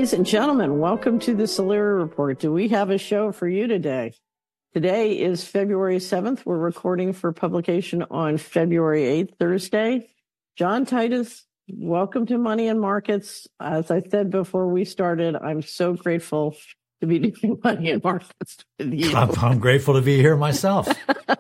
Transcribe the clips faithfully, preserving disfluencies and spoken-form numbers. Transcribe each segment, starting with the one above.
Ladies and gentlemen, welcome to the Solera Report. Do we have a show for you today? Today is February seventh. We're recording for publication on February eighth, Thursday. John Titus, welcome to Money and Markets. As I said before we started, I'm so grateful to be doing Money and Markets with you. I'm, I'm grateful to be here myself.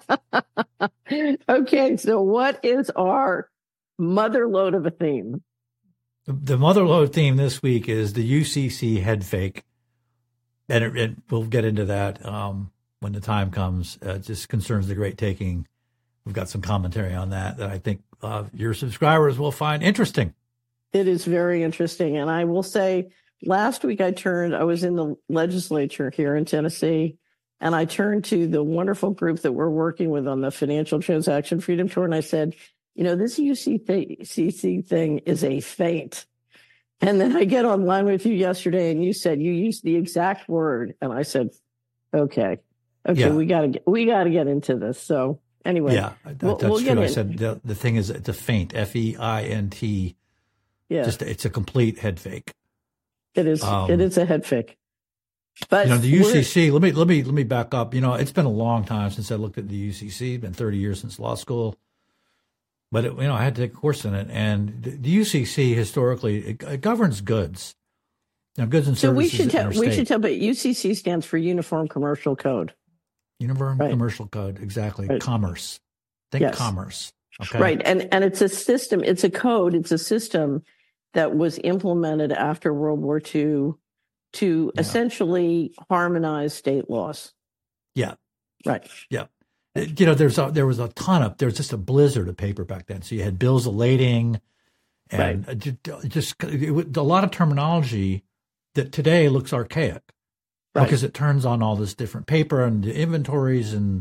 Okay, so what is our mother load of a theme? The motherlode theme this week is the U C C head fake, and it, it, we'll get into that um, when the time comes. Uh, it just concerns the great taking. We've got some commentary on that that I think uh, your subscribers will find interesting. It is very interesting, and I will say, last week I turned, I was in the legislature here in Tennessee, and I turned to the wonderful group that we're working with on the Financial Transaction Freedom Tour, and I said, you know, this U C C thing is a feint. And then I get online with you yesterday and you said you used the exact word. And I said, okay, okay, yeah. we got to get, we got to get into this. So anyway, yeah, that, we'll, that's we'll true. I in. said the, the thing is it's a feint, F E I N T. Yeah. Just, it's a complete head fake. It is, um, it is a head fake. But you know, the U C C, let me, let me, let me back up. You know, it's been a long time since I looked at the U C C. It's been thirty years since law school. But, it, you know, I had to take a course in it. And the U C C historically, it, it governs goods. Now, goods and so services. So we should tell, interstate. we should tell, but U C C stands for Uniform Commercial Code. Uniform right. Commercial Code, exactly. Right. Commerce. Think yes. commerce. Okay. Right. And, and it's a system, it's a code, it's a system that was implemented after World War Two to yeah. essentially harmonize state laws. Yeah. Right. Yeah. You know, there's a, there was a ton of, there was just a blizzard of paper back then. So you had bills of lading and right. just, just it, a lot of terminology that today looks archaic right. because it turns on all this different paper and the inventories and,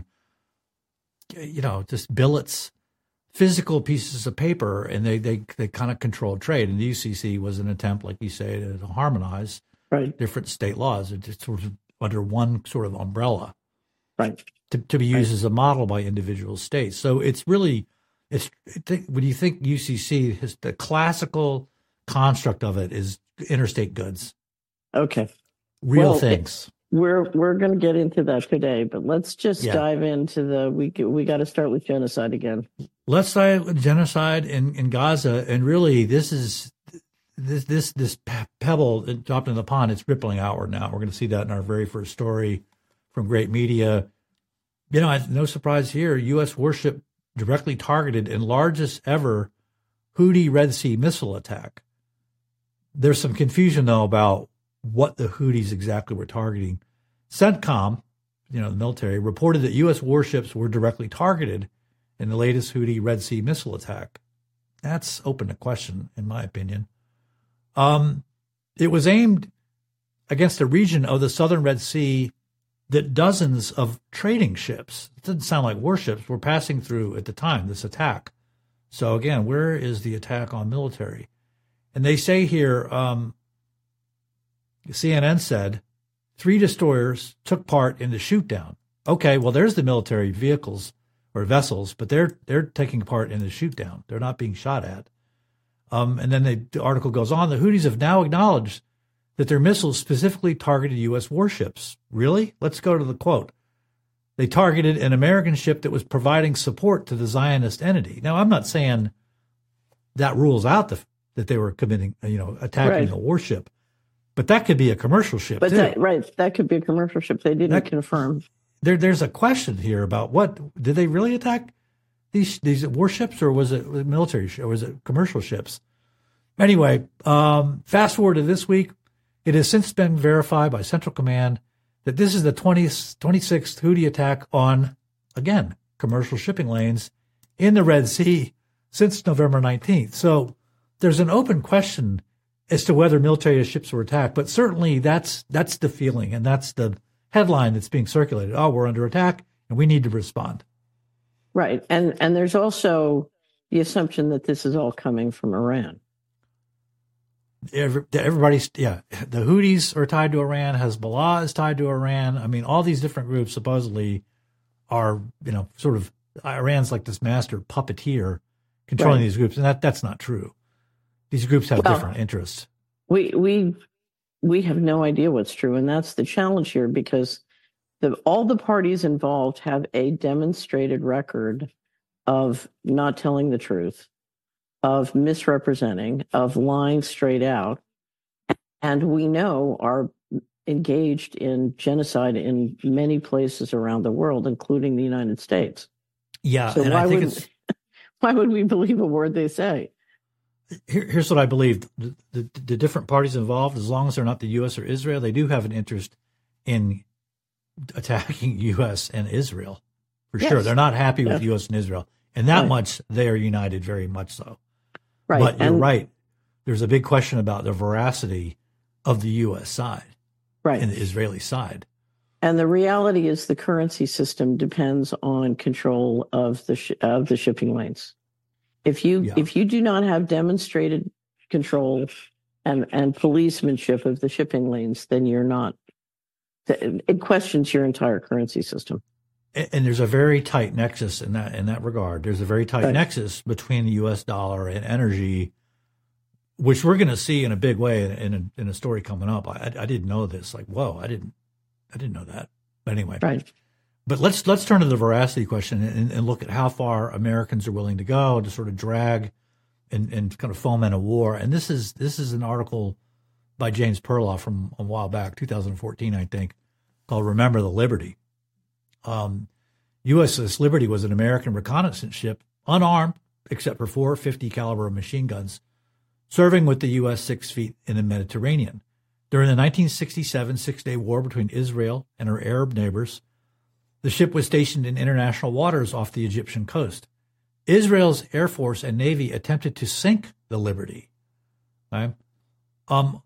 you know, just billets, physical pieces of paper, and they, they, they kind of controlled trade. And the U C C was an attempt, like you say, to harmonize right. different state laws. It just sort of under one sort of umbrella. Right. To, to be used right. as a model by individual states. So it's really, it's when you think U C C, the classical construct of it is interstate goods. Okay. Real well, things. It, we're we're going to get into that today, but let's just yeah. dive into the, we we got to start with genocide again. Let's start with genocide in, in Gaza. And really, this is, this, this, this pebble dropped in the pond, it's rippling outward now. We're going to see that in our very first story from Great Media. You know, no surprise here, U S warship directly targeted in largest ever Houthi Red Sea missile attack. There's some confusion, though, about what the Houthis exactly were targeting. CENTCOM, you know, the military, reported that U S warships were directly targeted in the latest Houthi Red Sea missile attack. That's open to question, in my opinion. Um, it was aimed against a region of the southern Red Sea that dozens of trading ships, it doesn't sound like warships, were passing through at the time, this attack. So again, where is the attack on military? And they say here, um, C N N said, three destroyers took part in the shoot-down. Okay, well, there's the military vehicles or vessels, but they're they're taking part in the shoot-down. They're not being shot at. Um, and then the, the article goes on, the Houthis have now acknowledged that their missiles specifically targeted U S warships. Really? Let's go to the quote. They targeted an American ship that was providing support to the Zionist entity. Now, I'm not saying that rules out the, that they were committing, you know, attacking right. a warship, but that could be a commercial ship but too. That, right, that could be a commercial ship. They didn't that, confirm. There, there's a question here about what did they really attack these these warships, or was it military, or was it commercial ships? Anyway, um, fast forward to this week. It has since been verified by Central Command that this is the twentieth, twenty-sixth Houthi attack on, again, commercial shipping lanes in the Red Sea since November nineteenth. So there's an open question as to whether military ships were attacked, but certainly that's that's the feeling, and that's the headline that's being circulated. Oh, we're under attack, and we need to respond. Right, and and there's also the assumption that this is all coming from Iran. Every, everybody's, yeah, the Houthis are tied to Iran. Hezbollah is tied to Iran. I mean, all these different groups supposedly are, you know, sort of, Iran's like this master puppeteer controlling right. these groups. And that that's not true. These groups have well, different interests. We, we, we have no idea what's true. And that's the challenge here, because the, all the parties involved have a demonstrated record of not telling the truth, of misrepresenting, of lying straight out. And we know are engaged in genocide in many places around the world, including the United States. Yeah, so and why I think would, it's... Why would we believe a word they say? Here, here's what I believe. The, the, the different parties involved, as long as they're not the U S or Israel, they do have an interest in attacking U S and Israel, for yes. sure. They're not happy with yeah. U S and Israel. And that right. much, they are united, very much so. Right. But you're and, right. There's a big question about the veracity of the U S side right. and the Israeli side. And the reality is the currency system depends on control of the sh- of the shipping lanes. If you yeah. if you do not have demonstrated control and, and policemanship of the shipping lanes, then you're not. It questions your entire currency system. And, and there's a very tight nexus in that in that regard. There's a very tight right. nexus between the U S dollar and energy, which we're going to see in a big way in, in, a, in a story coming up. I, I didn't know this. Like, whoa, I didn't I didn't know that. But anyway, right. But let's let's turn to the veracity question and, and look at how far Americans are willing to go to sort of drag and, and kind of foment a war. And this is this is an article by James Perloff from a while back, two thousand fourteen, I think, called "Remember the Liberty." Um, U S S Liberty was an American reconnaissance ship, unarmed except for four fifty caliber machine guns, serving with the U S Sixth Fleet in the Mediterranean during the nineteen sixty-seven Six-Day War between Israel and her Arab neighbors. The ship was stationed in international waters off the Egyptian coast. Israel's Air Force and Navy attempted to sink the Liberty. Right? Um,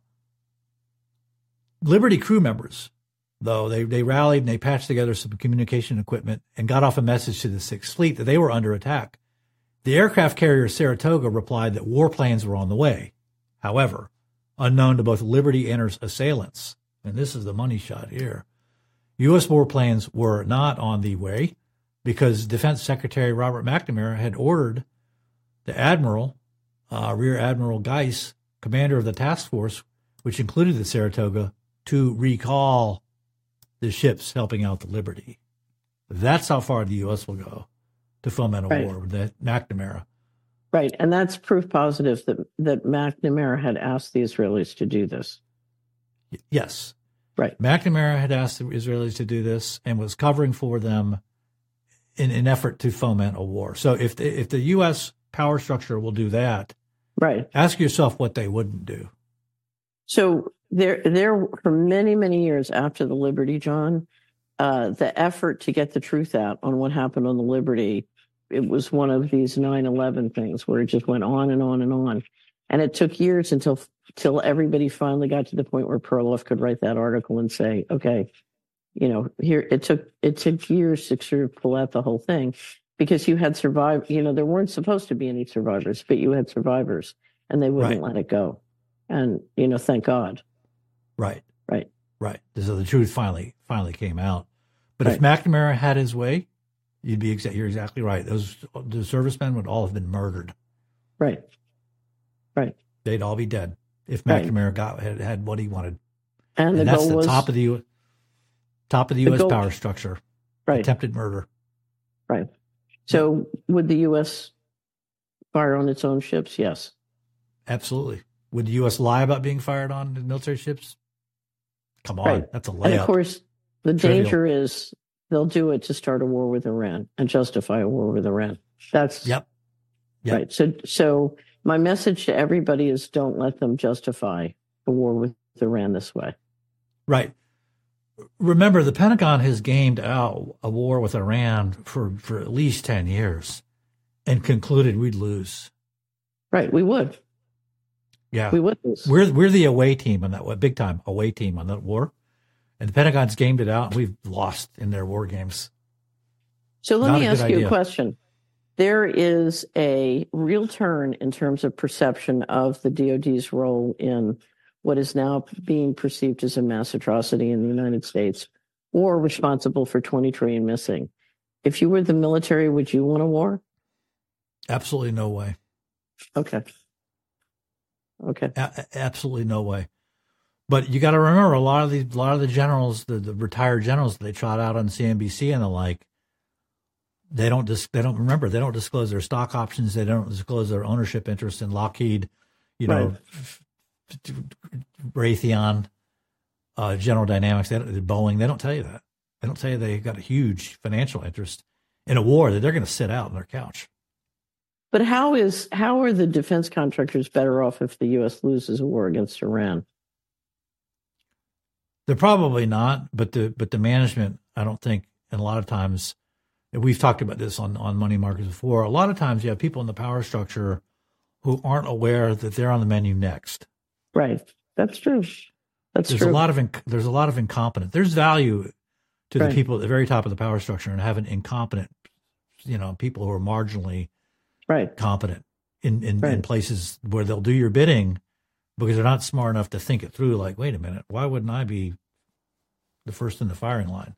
Liberty crew members, though, they, they rallied and they patched together some communication equipment and got off a message to the Sixth Fleet that they were under attack. The aircraft carrier Saratoga replied that warplanes were on the way. However, unknown to both Liberty and her assailants, and this is the money shot here, U S warplanes were not on the way because Defense Secretary Robert McNamara had ordered the Admiral, uh, Rear Admiral Geis, commander of the task force, which included the Saratoga, to recall the ships helping out the Liberty. That's how far the U S will go to foment a right. war with that McNamara. Right, and that's proof positive that, that McNamara had asked the Israelis to do this. Yes. Right. McNamara had asked the Israelis to do this and was covering for them in an effort to foment a war. So if the, if the U S power structure will do that, right, ask yourself what they wouldn't do. So there, there for many, many years after the Liberty, John, uh, the effort to get the truth out on what happened on the Liberty, it was one of these nine eleven things where it just went on and on and on. And it took years until till everybody finally got to the point where Perloff could write that article and say, okay, you know, here it took it took years to sort of pull out the whole thing because you had survived, you know, there weren't supposed to be any survivors, but you had survivors and they wouldn't right. let it go. And, you know, thank God. Right. Right. Right. So the truth finally finally came out. But right. if McNamara had his way, you'd be exa- you're exactly right. Those the servicemen would all have been murdered. Right. Right. They'd all be dead if McNamara right. got had, had what he wanted. And, and the that's goal the was, top of the U, top of the, the U S goal, power structure. Right. Attempted murder. Right. So would the U S fire on its own ships? Yes. Absolutely. Would the U S lie about being fired on military ships? Come on, right. that's a layup. And of course, the Trivial. danger is they'll do it to start a war with Iran and justify a war with Iran. That's yep. Yep. Right. So, so my message to everybody is don't let them justify a war with Iran this way. Right. Remember, the Pentagon has gamed out a war with Iran for, for at least ten years and concluded we'd lose. Right. We would. Yeah. We would lose. We're, we're the away team on that, big time away team on that war. And the Pentagon's gamed it out and we've lost in their war games. So let Not me a ask you idea. a question. There is a real turn in terms of perception of the D O D's role in what is now being perceived as a mass atrocity in the United States or responsible for twenty trillion missing. If you were the military, would you want a war? Absolutely no way. Okay. Okay. A- absolutely no way. But you got to remember, a lot of the a lot of the generals, the, the retired generals that they trot out on C N B C and the like, they don't dis, they don't remember they don't disclose their stock options. They don't disclose their ownership interest in Lockheed, you know, right. Raytheon, uh, General Dynamics, they Boeing. They don't tell you that. They don't tell you they got a huge financial interest in a war that they're going to sit out on their couch. But how is how are the defense contractors better off if the U S loses a war against Iran? They're probably not, but the but the management, I don't think, and a lot of times, we've talked about this on, on Money Markets before, a lot of times you have people in the power structure who aren't aware that they're on the menu next. Right. That's true. That's there's true. A lot of inc- there's a lot of incompetence. There's value to right. the people at the very top of the power structure and having incompetent, you know, people who are marginally right. competent in, in, right. in places where they'll do your bidding because they're not smart enough to think it through. Like, wait a minute, why wouldn't I be the first in the firing line?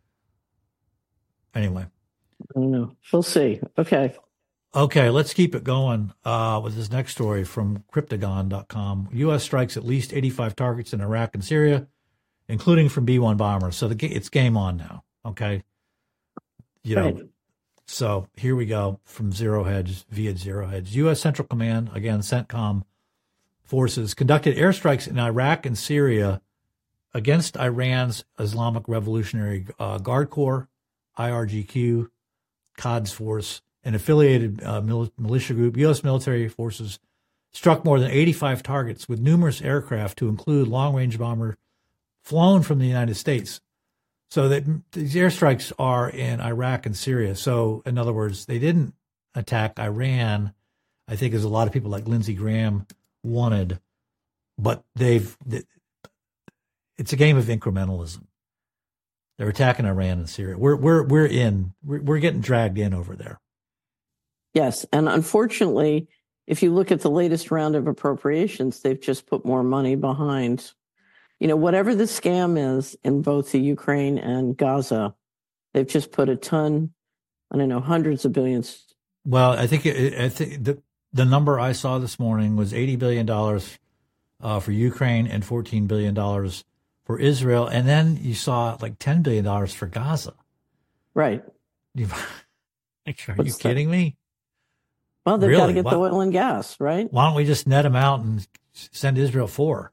Anyway. I don't know. We'll see. Okay. Okay, let's keep it going uh, with this next story from Cryptagon dot com. U S strikes at least eighty-five targets in Iraq and Syria, including from B one bombers. So the, it's game on now, okay? You know, right. So here we go from Zero Hedge via Zero Hedge. U S Central Command, again, CENTCOM forces, conducted airstrikes in Iraq and Syria against Iran's Islamic Revolutionary uh, Guard Corps, I R G Q, Quds Force, an affiliated uh, mil- militia group. U S military forces struck more than eighty-five targets with numerous aircraft, to include long-range bomber flown from the United States. So that these airstrikes are in Iraq and Syria. So, in other words, they didn't attack Iran, I think, as a lot of people like Lindsey Graham wanted, but they've. It's a game of incrementalism. They're attacking Iran and Syria. We're we're we're in. We're, we're getting dragged in over there. Yes, and unfortunately, if you look at the latest round of appropriations, they've just put more money behind, you know, whatever the scam is in both the Ukraine and Gaza. They've just put a ton, I don't know, hundreds of billions. Well, I think it, I think the the number I saw this morning was eighty billion dollars uh, for Ukraine and fourteen billion dollars for Israel, and then you saw like ten billion dollars for Gaza. Right. Are What's you kidding that? me? Well, they've really? got to get why, the oil and gas, right? Why don't we just net them out and send Israel four?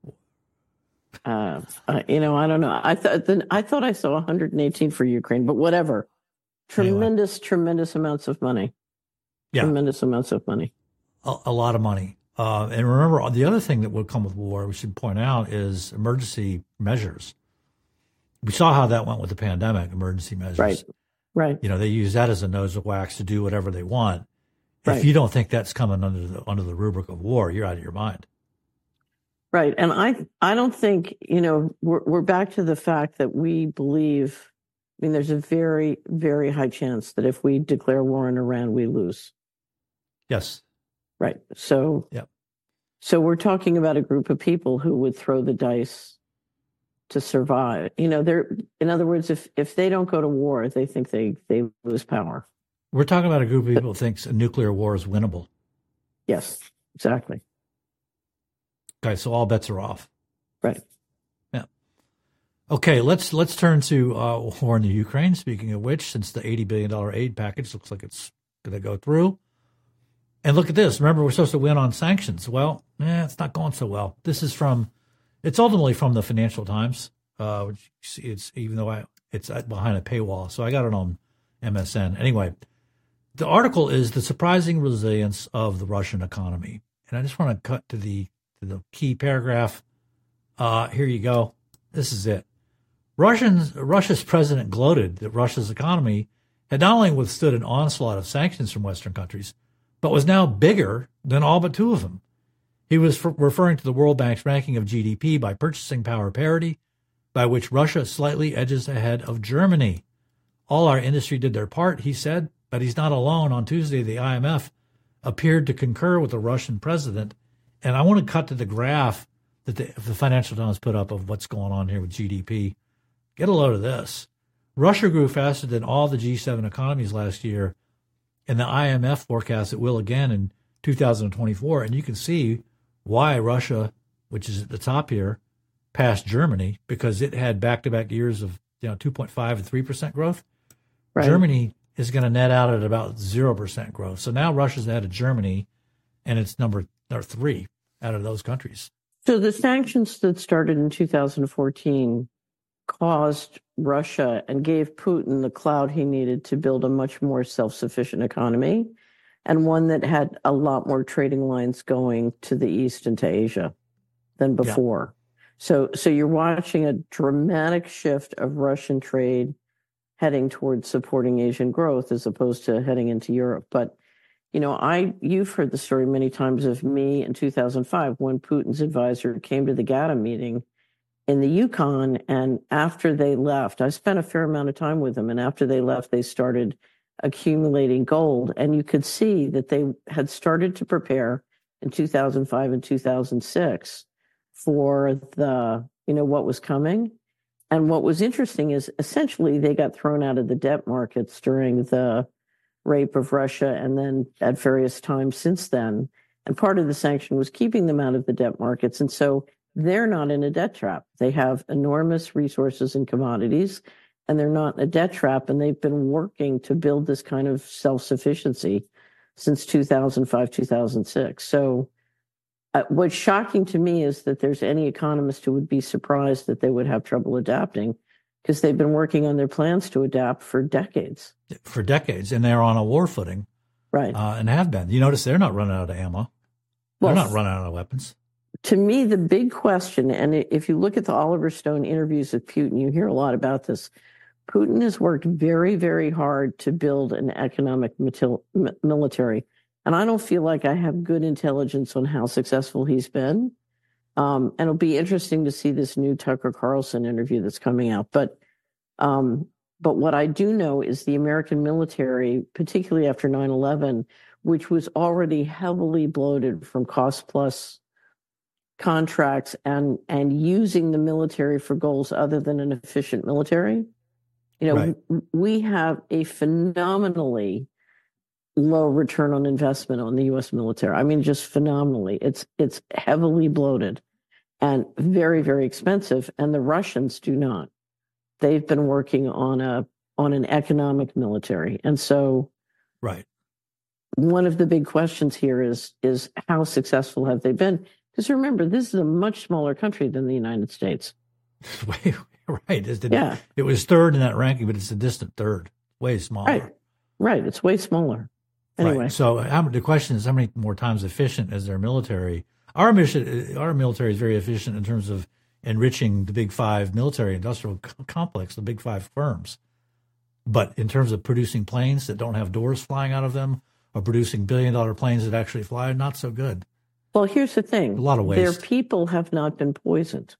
Uh, uh, you know, I don't know. I thought then I thought I saw one hundred eighteen for Ukraine, but whatever. Tremendous, anyway. tremendous amounts of money. Yeah. Tremendous amounts of money. A, a lot of money. Uh, and remember, the other thing that would come with war, we should point out, is emergency measures. We saw how that went with the pandemic, emergency measures. Right, right. You know, they use that as a nose of wax to do whatever they want. Right. If you don't think that's coming under the under the rubric of war, you're out of your mind. Right. And I I don't think, you know, we're we're back to the fact that we believe, I mean, there's a very, very high chance that if we declare war on Iran, we lose. Yes. Right. So, yep. So we're talking about a group of people who would throw the dice to survive. You know, they're, in other words, if, if they don't go to war, they think they, they lose power. We're talking about a group of people who thinks a nuclear war is winnable. Yes, exactly. Okay, so all bets are off. Right. Yeah. Okay, let's let's turn to uh, war in the Ukraine. Speaking of which, since the eighty billion dollars aid package looks like it's going to go through. And look at this. Remember, we're supposed to win on sanctions. Well, eh, it's not going so well. This is from, it's ultimately from the Financial Times, uh, which it's even though I it's behind a paywall. So I got it on M S N. Anyway, the article is the surprising resilience of the Russian economy. And I just want to cut to the to the key paragraph. Uh, here you go. This is it. Russians, Russia's president gloated that Russia's economy had not only withstood an onslaught of sanctions from Western countries, but was now bigger than all but two of them. He was f- referring to the World Bank's ranking of G D P by purchasing power parity, by which Russia slightly edges ahead of Germany. All our industry did their part, he said, but he's not alone. On Tuesday, the I M F appeared to concur with the Russian president. And I want to cut to the graph that the, the Financial Times put up of what's going on here with G D P. Get a load of this. Russia grew faster than all the G seven economies last year, and the I M F forecasts it will again in two thousand twenty-four. And you can see why Russia, which is at the top here, past Germany because it had back-to-back years of you know two point five and three percent growth. Right. Germany is going to net out at about zero percent growth. So now Russia's ahead of Germany, and it's number or three out of those countries. So the sanctions that started in two thousand fourteen caused Russia and gave Putin the clout he needed to build a much more self-sufficient economy, and one that had a lot more trading lines going to the east and to Asia than before. Yeah. So, so you're watching a dramatic shift of Russian trade heading towards supporting Asian growth as opposed to heading into Europe. But, you know, I you've heard the story many times of me in two thousand five when Putin's advisor came to the GATA meeting in the Yukon, and after they left, I spent a fair amount of time with them, and after they left, they started accumulating gold, and you could see that they had started to prepare in two thousand five and two thousand six for the, you know, what was coming. And what was interesting is essentially they got thrown out of the debt markets during the rape of Russia and then at various times since then. And part of the sanction was keeping them out of the debt markets. And so they're not in a debt trap. They have enormous resources and commodities, and they're not in a debt trap. And they've been working to build this kind of self-sufficiency since two thousand five, two thousand six. So uh, what's shocking to me is that there's any economist who would be surprised that they would have trouble adapting, because they've been working on their plans to adapt for decades. For decades, and they're on a war footing. Right. Uh, and have been. You notice they're not running out of ammo. They're well, not running out of weapons. To me, the big question, and if you look at the Oliver Stone interviews with Putin, you hear a lot about this. Putin has worked very, very hard to build an economic military. And I don't feel like I have good intelligence on how successful he's been. Um, and it'll be interesting to see this new Tucker Carlson interview that's coming out. But um, but what I do know is the American military, particularly after nine eleven, which was already heavily bloated from cost plus contracts and and using the military for goals other than an efficient military. You know, right. w- we have a phenomenally low return on investment on the U S military. I mean, just phenomenally. It's it's heavily bloated and very, very expensive. And the Russians do not. They've been working on a on an economic military. And so right. One of the big questions here is is how successful have they been? Because remember, this is a much smaller country than the United States. Way, right. It, yeah. It was third in that ranking, but it's a distant third. Way smaller. Right. Right. It's way smaller. Anyway. Right. So how, the question is, how many more times efficient is their military? Our mission, our military is very efficient in terms of enriching the big five military industrial c- complex, the big five firms. But in terms of producing planes that don't have doors flying out of them, or producing billion dollar planes that actually fly, not so good. Well, here's the thing. A lot of waste. Their people have not been poisoned.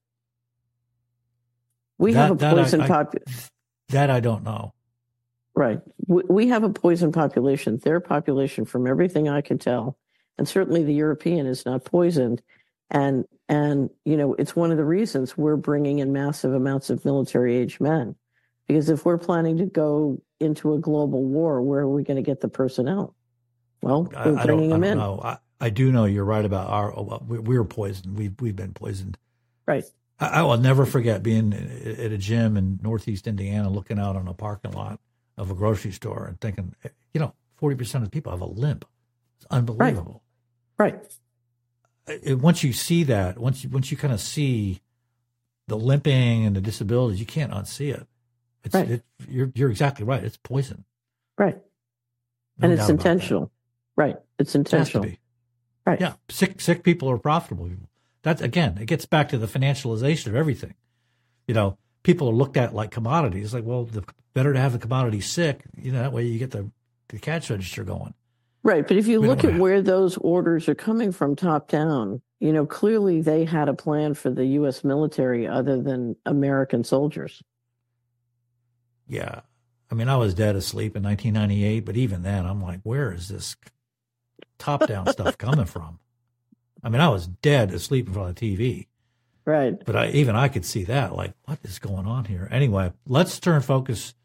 We that, have a poisoned population. That I don't know. Right. We, we have a poisoned population. Their population, from everything I can tell, and certainly the European, is not poisoned. And, and you know, it's one of the reasons we're bringing in massive amounts of military-age men. Because if we're planning to go into a global war, where are we going to get the personnel? Well, we're I, bringing I them in. Know. I, I do know you're right about our. We're poisoned. We've we've been poisoned. Right. I, I will never forget being at a gym in Northeast Indiana, looking out on a parking lot of a grocery store and thinking, you know, forty percent of the people have a limp. It's unbelievable. Right. Right. It, once you see that, once you once you kind of see the limping and the disabilities, you can't unsee it. It's, right. It, you're you're exactly right. It's poison. Right. No and it's intentional. Right. It's intentional. It has to be. Right. Yeah. Sick sick people are profitable people. That's, again, it gets back to the financialization of everything. You know, people are looked at like commodities. Like, well, the better to have the commodity sick. You know, that way you get the, the cash register going. Right. But if you we look at where those orders are coming from top down, you know, clearly they had a plan for the U S military other than American soldiers. Yeah. I mean, I was dead asleep in nineteen ninety-eight, but even then I'm like, where is this top down stuff coming from? I mean, I was dead asleep in front of the T V. Right. But I, even I could see that, like, what is going on here? Anyway, let's turn focus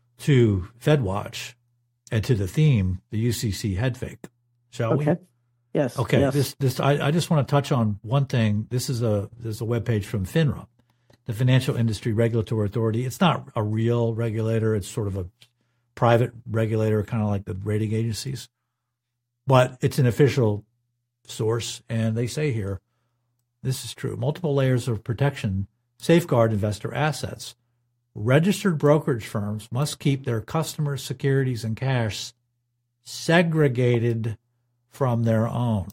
to FedWatch and to the theme, the U C C head fake, shall okay. we? Yes. Okay. Yes. This this I, I just want to touch on one thing. This is a this is a webpage from FINRA, the Financial Industry Regulatory Authority. It's not a real regulator. It's sort of a private regulator, kind of like the rating agencies. But it's an official source, and they say here, this is true. Multiple layers of protection safeguard investor assets. Registered brokerage firms must keep their customers' securities and cash segregated from their own.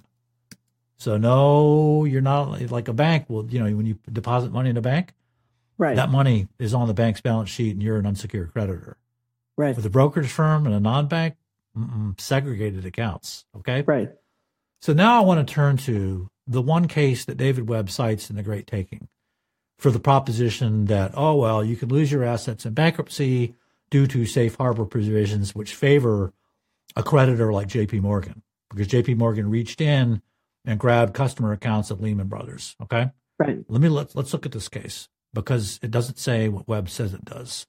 So no, you're not like a bank. Well, you know, when you deposit money in a bank, right, that money is on the bank's balance sheet and you're an unsecured creditor. Right. With a brokerage firm and a non-bank, segregated accounts. Okay. Right. So now I want to turn to the one case that David Webb cites in The Great Taking for the proposition that, oh, well, you can lose your assets in bankruptcy due to safe harbor provisions which favor a creditor like J P Morgan, because J P Morgan reached in and grabbed customer accounts of Lehman Brothers. Okay. Right. Let me let's let's look at this case because it doesn't say what Webb says it does.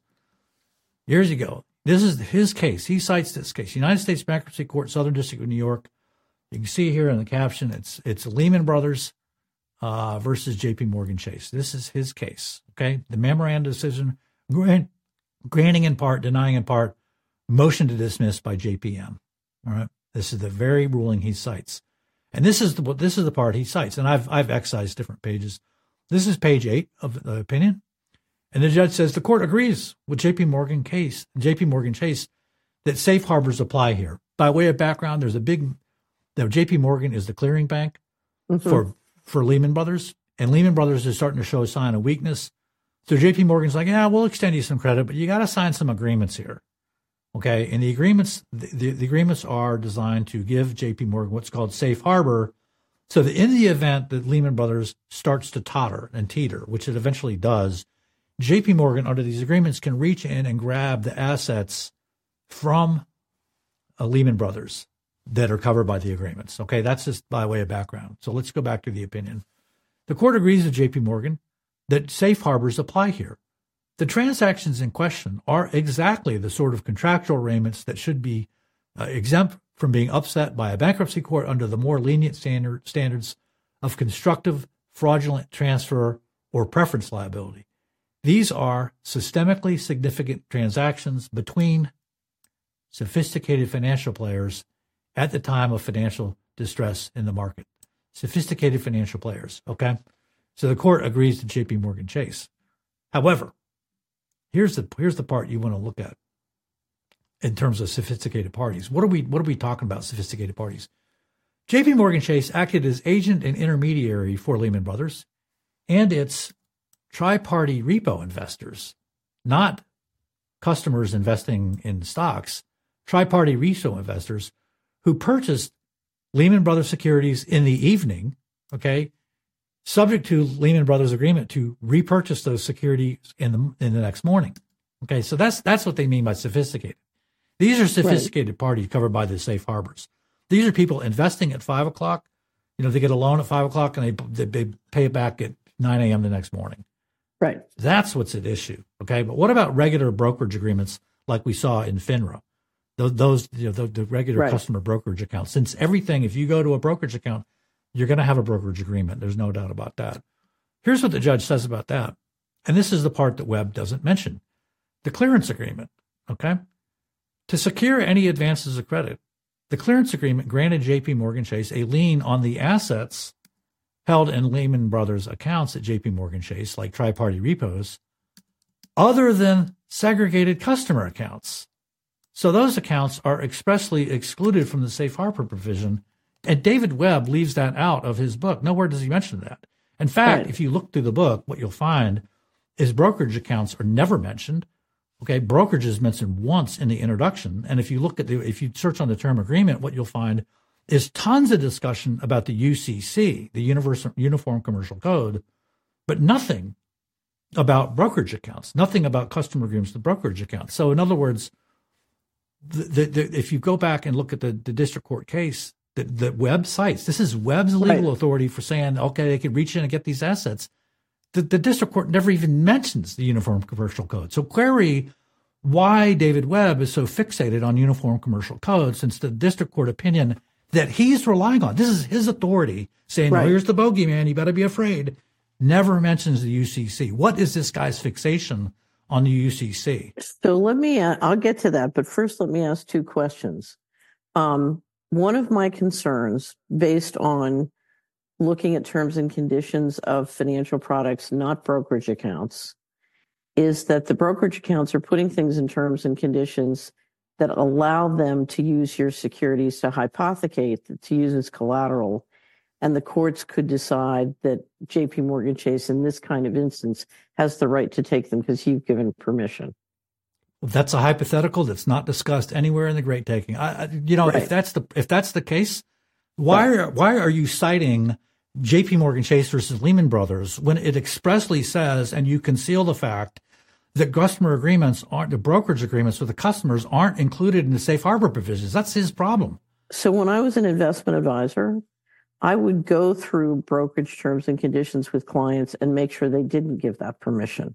Years ago, this is his case. He cites this case, United States Bankruptcy Court, Southern District of New York. You can see here in the caption, it's it's Lehman Brothers uh, versus J P Morgan Chase. This is his case. Okay, the memorandum decision, grant, granting in part, denying in part, motion to dismiss by J P M. All right, this is the very ruling he cites, and this is the this is the part he cites. And I've I've excised different pages. This is page eight of the opinion, and the judge says the court agrees with J P Morgan case, J P Morgan Chase, that safe harbors apply here. By way of background, there's a big Now, J P Morgan is the clearing bank mm-hmm. for, for Lehman Brothers, and Lehman Brothers is starting to show a sign of weakness. So J P Morgan's like, yeah, we'll extend you some credit, but you got to sign some agreements here. Okay. And the agreements, the, the, the agreements are designed to give J P Morgan what's called safe harbor. So that in the event that Lehman Brothers starts to totter and teeter, which it eventually does, J P Morgan under these agreements can reach in and grab the assets from uh, Lehman Brothers that are covered by the agreements. Okay, that's just by way of background. So let's go back to the opinion. The court agrees with J P Morgan that safe harbors apply here. The transactions in question are exactly the sort of contractual arrangements that should be uh, exempt from being upset by a bankruptcy court under the more lenient standard, standards of constructive, fraudulent transfer or preference liability. These are systemically significant transactions between sophisticated financial players at the time of financial distress in the market. Sophisticated financial players, okay? So the court agrees to J P Morgan Chase. However, here's the here's the part you want to look at in terms of sophisticated parties. What are we what are we talking about, sophisticated parties? J P Morgan Chase acted as agent and intermediary for Lehman Brothers and its tri-party repo investors, not customers investing in stocks, tri-party repo investors who purchased Lehman Brothers securities in the evening, okay, subject to Lehman Brothers agreement to repurchase those securities in the in the next morning. Okay, so that's that's what they mean by sophisticated. These are sophisticated right. parties covered by the safe harbors. These are people investing at five o'clock. You know, they get a loan at five o'clock and they they, they pay it back at nine a.m. the next morning. Right. That's what's at issue. Okay, but what about regular brokerage agreements like we saw in FINRA? Those, those you know, the, the regular right. customer brokerage accounts. Since everything, if you go to a brokerage account, you're going to have a brokerage agreement. There's no doubt about that. Here's what the judge says about that. And this is the part that Webb doesn't mention. The clearance agreement, okay? To secure any advances of credit, the clearance agreement granted J P Morgan Chase a lien on the assets held in Lehman Brothers accounts at J P Morgan Chase, like tri-party repos, other than segregated customer accounts. So those accounts are expressly excluded from the safe harbor provision, and David Webb leaves that out of his book. Nowhere does he mention that. In fact, right. if you look through the book, what you'll find is brokerage accounts are never mentioned. Okay, brokerage is mentioned once in the introduction, and if you look at the, if you search on the term agreement, what you'll find is tons of discussion about the U C C, the Universal Uniform Commercial Code, but nothing about brokerage accounts, nothing about customer agreements to brokerage accounts. So, in other words, the, the, the, if you go back and look at the, the district court case, the, the Webb cites, this is Webb's legal right. authority for saying, okay, they can reach in and get these assets. The, the district court never even mentions the Uniform Commercial Code. So query why David Webb is so fixated on Uniform Commercial Code, since the district court opinion that he's relying on. This is his authority saying, right. "Oh, here's the bogeyman. You better be afraid." Never mentions the U C C. What is this guy's fixation on the U C C? So let me, I'll get to that, but first let me ask two questions. Um, one of my concerns, based on looking at terms and conditions of financial products, not brokerage accounts, is that the brokerage accounts are putting things in terms and conditions that allow them to use your securities to hypothecate, to use as collateral. And the courts could decide that J P Morgan Chase, in this kind of instance, has the right to take them because you've given permission. Well, that's a hypothetical that's not discussed anywhere in the Great Taking. I, I, you know, right. if that's the if that's the case, why right. are why are you citing J P Morgan Chase versus Lehman Brothers when it expressly says, and you conceal the fact that customer agreements aren't the brokerage agreements with the customers aren't included in the safe harbor provisions? That's his problem. So when I was an investment advisor, I would go through brokerage terms and conditions with clients and make sure they didn't give that permission.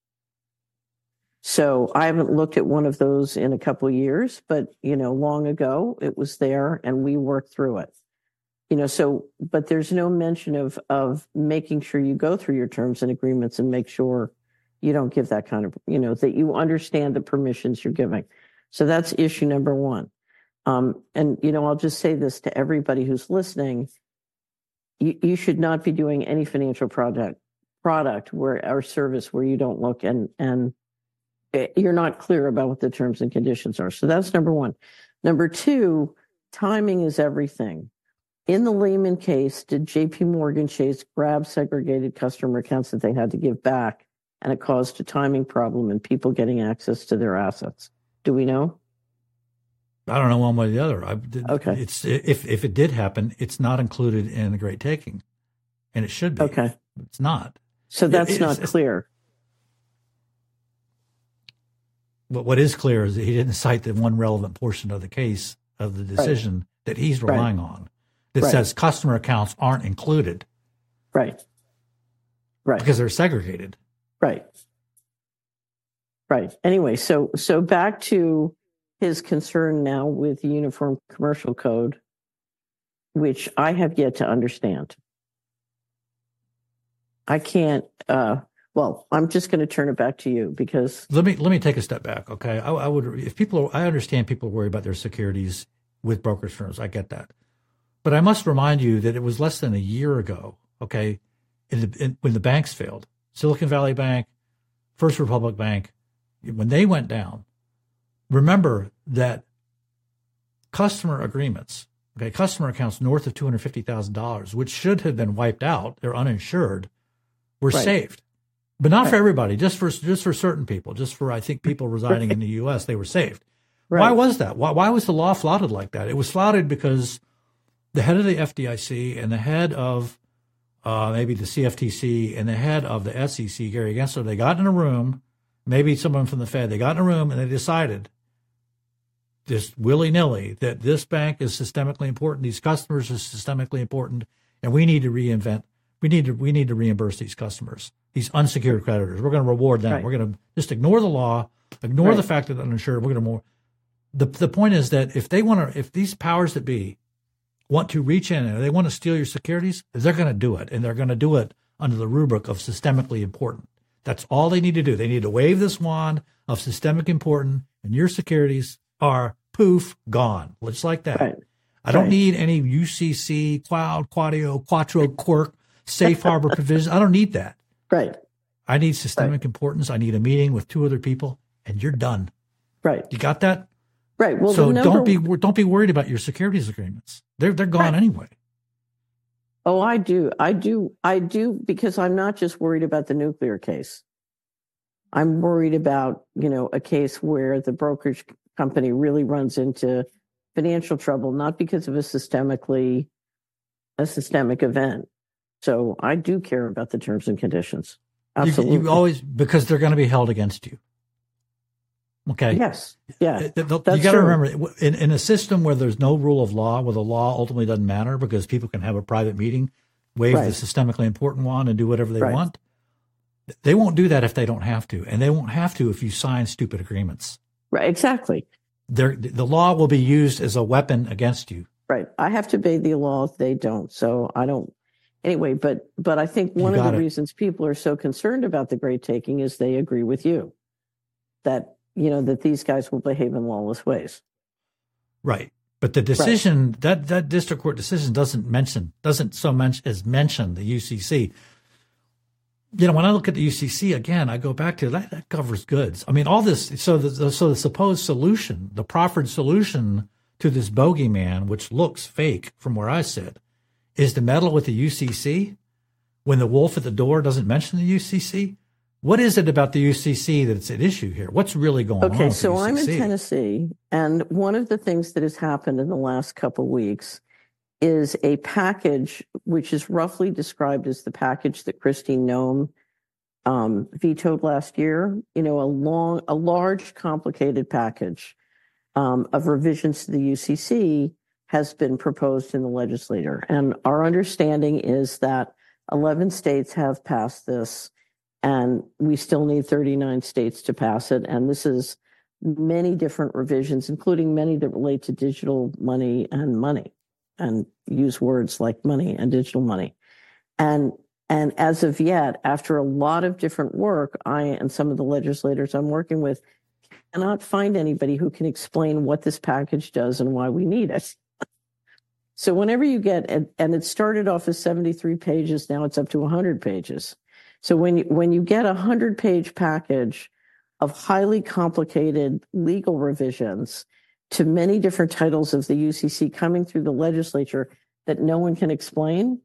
So I haven't looked at one of those in a couple of years, but, you know, long ago it was there and we worked through it. You know, so, but there's no mention of, of making sure you go through your terms and agreements and make sure you don't give that kind of, you know, that you understand the permissions you're giving. So that's issue number one. Um, and, you know, I'll just say this to everybody who's listening. You, you should not be doing any financial product product where or service where you don't look and and you're not clear about what the terms and conditions are. So that's number one. Number two, timing is everything. In the Lehman case, did J P Morgan Chase grab segregated customer accounts that they had to give back, and it caused a timing problem and people getting access to their assets? Do we know? I don't know one way or the other. I, okay. It's if if it did happen, it's not included in the Great Taking, and it should be. Okay. It's not. So that's it, not it's, clear. But what is clear is that he didn't cite the one relevant portion of the case of the decision right. that he's relying right. on that right. says customer accounts aren't included. Right. Right. Because they're segregated. Right. Right. Anyway, so so back to his concern now with the Uniform Commercial Code, which I have yet to understand. I can't, uh, well, I'm just going to turn it back to you because. Let me, let me take a step back. Okay. I, I would, if people, are, I understand people worry about their securities with brokerage firms. I get that. But I must remind you that it was less than a year ago. Okay. In the, in, when the banks failed, Silicon Valley Bank, First Republic Bank, when they went down, remember that customer agreements, okay, customer accounts north of two hundred fifty thousand dollars, which should have been wiped out, they're uninsured, were right. saved. But not right. for everybody, just for just for certain people, just for, I think, people residing right. in the U S, they were saved. Right. Why was that? Why, why was the law flouted like that? It was flouted because the head of the F D I C and the head of uh, maybe the C F T C and the head of the S E C, Gary Gensler, they got in a room, maybe someone from the Fed, they got in a room and they decided just willy-nilly that this bank is systemically important, these customers are systemically important, and we need to reinvent, we need to we need to reimburse these customers, these unsecured creditors. We're going to reward them. Right. We're going to just ignore the law, ignore right. the fact that they're uninsured. We're going to more. The the point is that if they want to, if these powers that be want to reach in and they want to steal your securities, they're going to do it, and they're going to do it under the rubric of systemically important. That's all they need to do. They need to wave this wand of systemic important, and your securities are poof gone, just like that. Right. I don't right. need any U C C, Cloud, Quadio, Quattro, Quirk, Safe Harbor provisions. I don't need that. Right. I need systemic right. importance. I need a meeting with two other people, and you're done. Right. You got that? Right. Well, so number... don't be don't be worried about your securities agreements. They're they're gone right. anyway. Oh, I do. I do. I do because I'm not just worried about the nuclear case. I'm worried about, you know, a case where the brokerage company really runs into financial trouble, not because of a systemically, a systemic event. So I do care about the terms and conditions. Absolutely. You, you always, because they're going to be held against you. Okay. Yes. Yeah. You got to remember, in, in a system where there's no rule of law, where the law ultimately doesn't matter because people can have a private meeting, waive right. the systemically important one and do whatever they right. want. They won't do that if they don't have to. And they won't have to if you sign stupid agreements. Right. Exactly. They're, the law will be used as a weapon against you. Right. I have to obey the law. They don't. So I don't. Anyway, but but I think one of the it. reasons people are so concerned about the great taking is they agree with you that, you know, that these guys will behave in lawless ways. Right. But the decision, right. that, that district court decision doesn't mention, doesn't so much as mention the U C C. You know, when I look at the U C C again, I go back to that, that covers goods. I mean, all this, so the, so the supposed solution, the proffered solution to this bogeyman, which looks fake from where I sit, is to meddle with the U C C when the wolf at the door doesn't mention the U C C? What is it about the U C C that's at issue here? What's really going okay, on? Okay, so I'm in Tennessee, and one of the things that has happened in the last couple of weeks is a package which is roughly described as the package that Kristi Noem um, vetoed last year. You know, a long, a large, complicated package um, of revisions to the U C C has been proposed in the legislature. And our understanding is that eleven states have passed this, and we still need thirty-nine states to pass it. And this is many different revisions, including many that relate to digital money and money, and use words like money and digital money. And and as of yet, after a lot of different work, I and some of the legislators I'm working with cannot find anybody who can explain what this package does and why we need it. So whenever you get, and, and it started off as seventy-three pages, now it's up to one hundred pages. So when you, when you get a one hundred page package of highly complicated legal revisions to many different titles of the U C C coming through the legislature that no one can explain,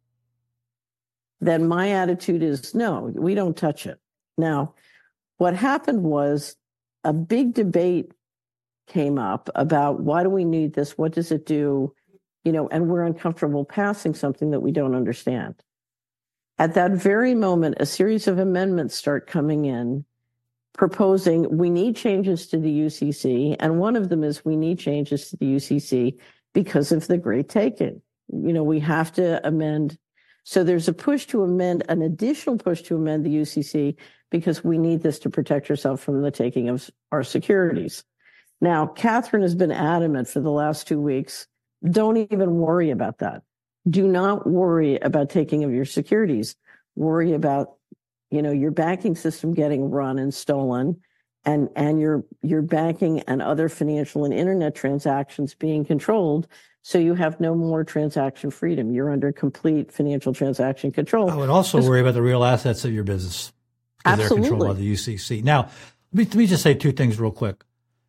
then my attitude is no, we don't touch it. Now, what happened was a big debate came up about why do we need this? What does it do? You know, and we're uncomfortable passing something that we don't understand. At that very moment, a series of amendments start coming in proposing we need changes to the U C C. And one of them is we need changes to the U C C because of the great taking. You know, we have to amend. So there's a push to amend, an additional push to amend the U C C because we need this to protect ourselves from the taking of our securities. Now, Catherine has been adamant for the last two weeks. Don't even worry about that. Do not worry about taking of your securities. Worry about, you know, your banking system getting run and stolen, and, and your, your banking and other financial and internet transactions being controlled, so you have no more transaction freedom. You're under complete financial transaction control. I would also worry about the real assets of your business, because they're controlled by the U C C. Now, let me, let me just say two things real quick.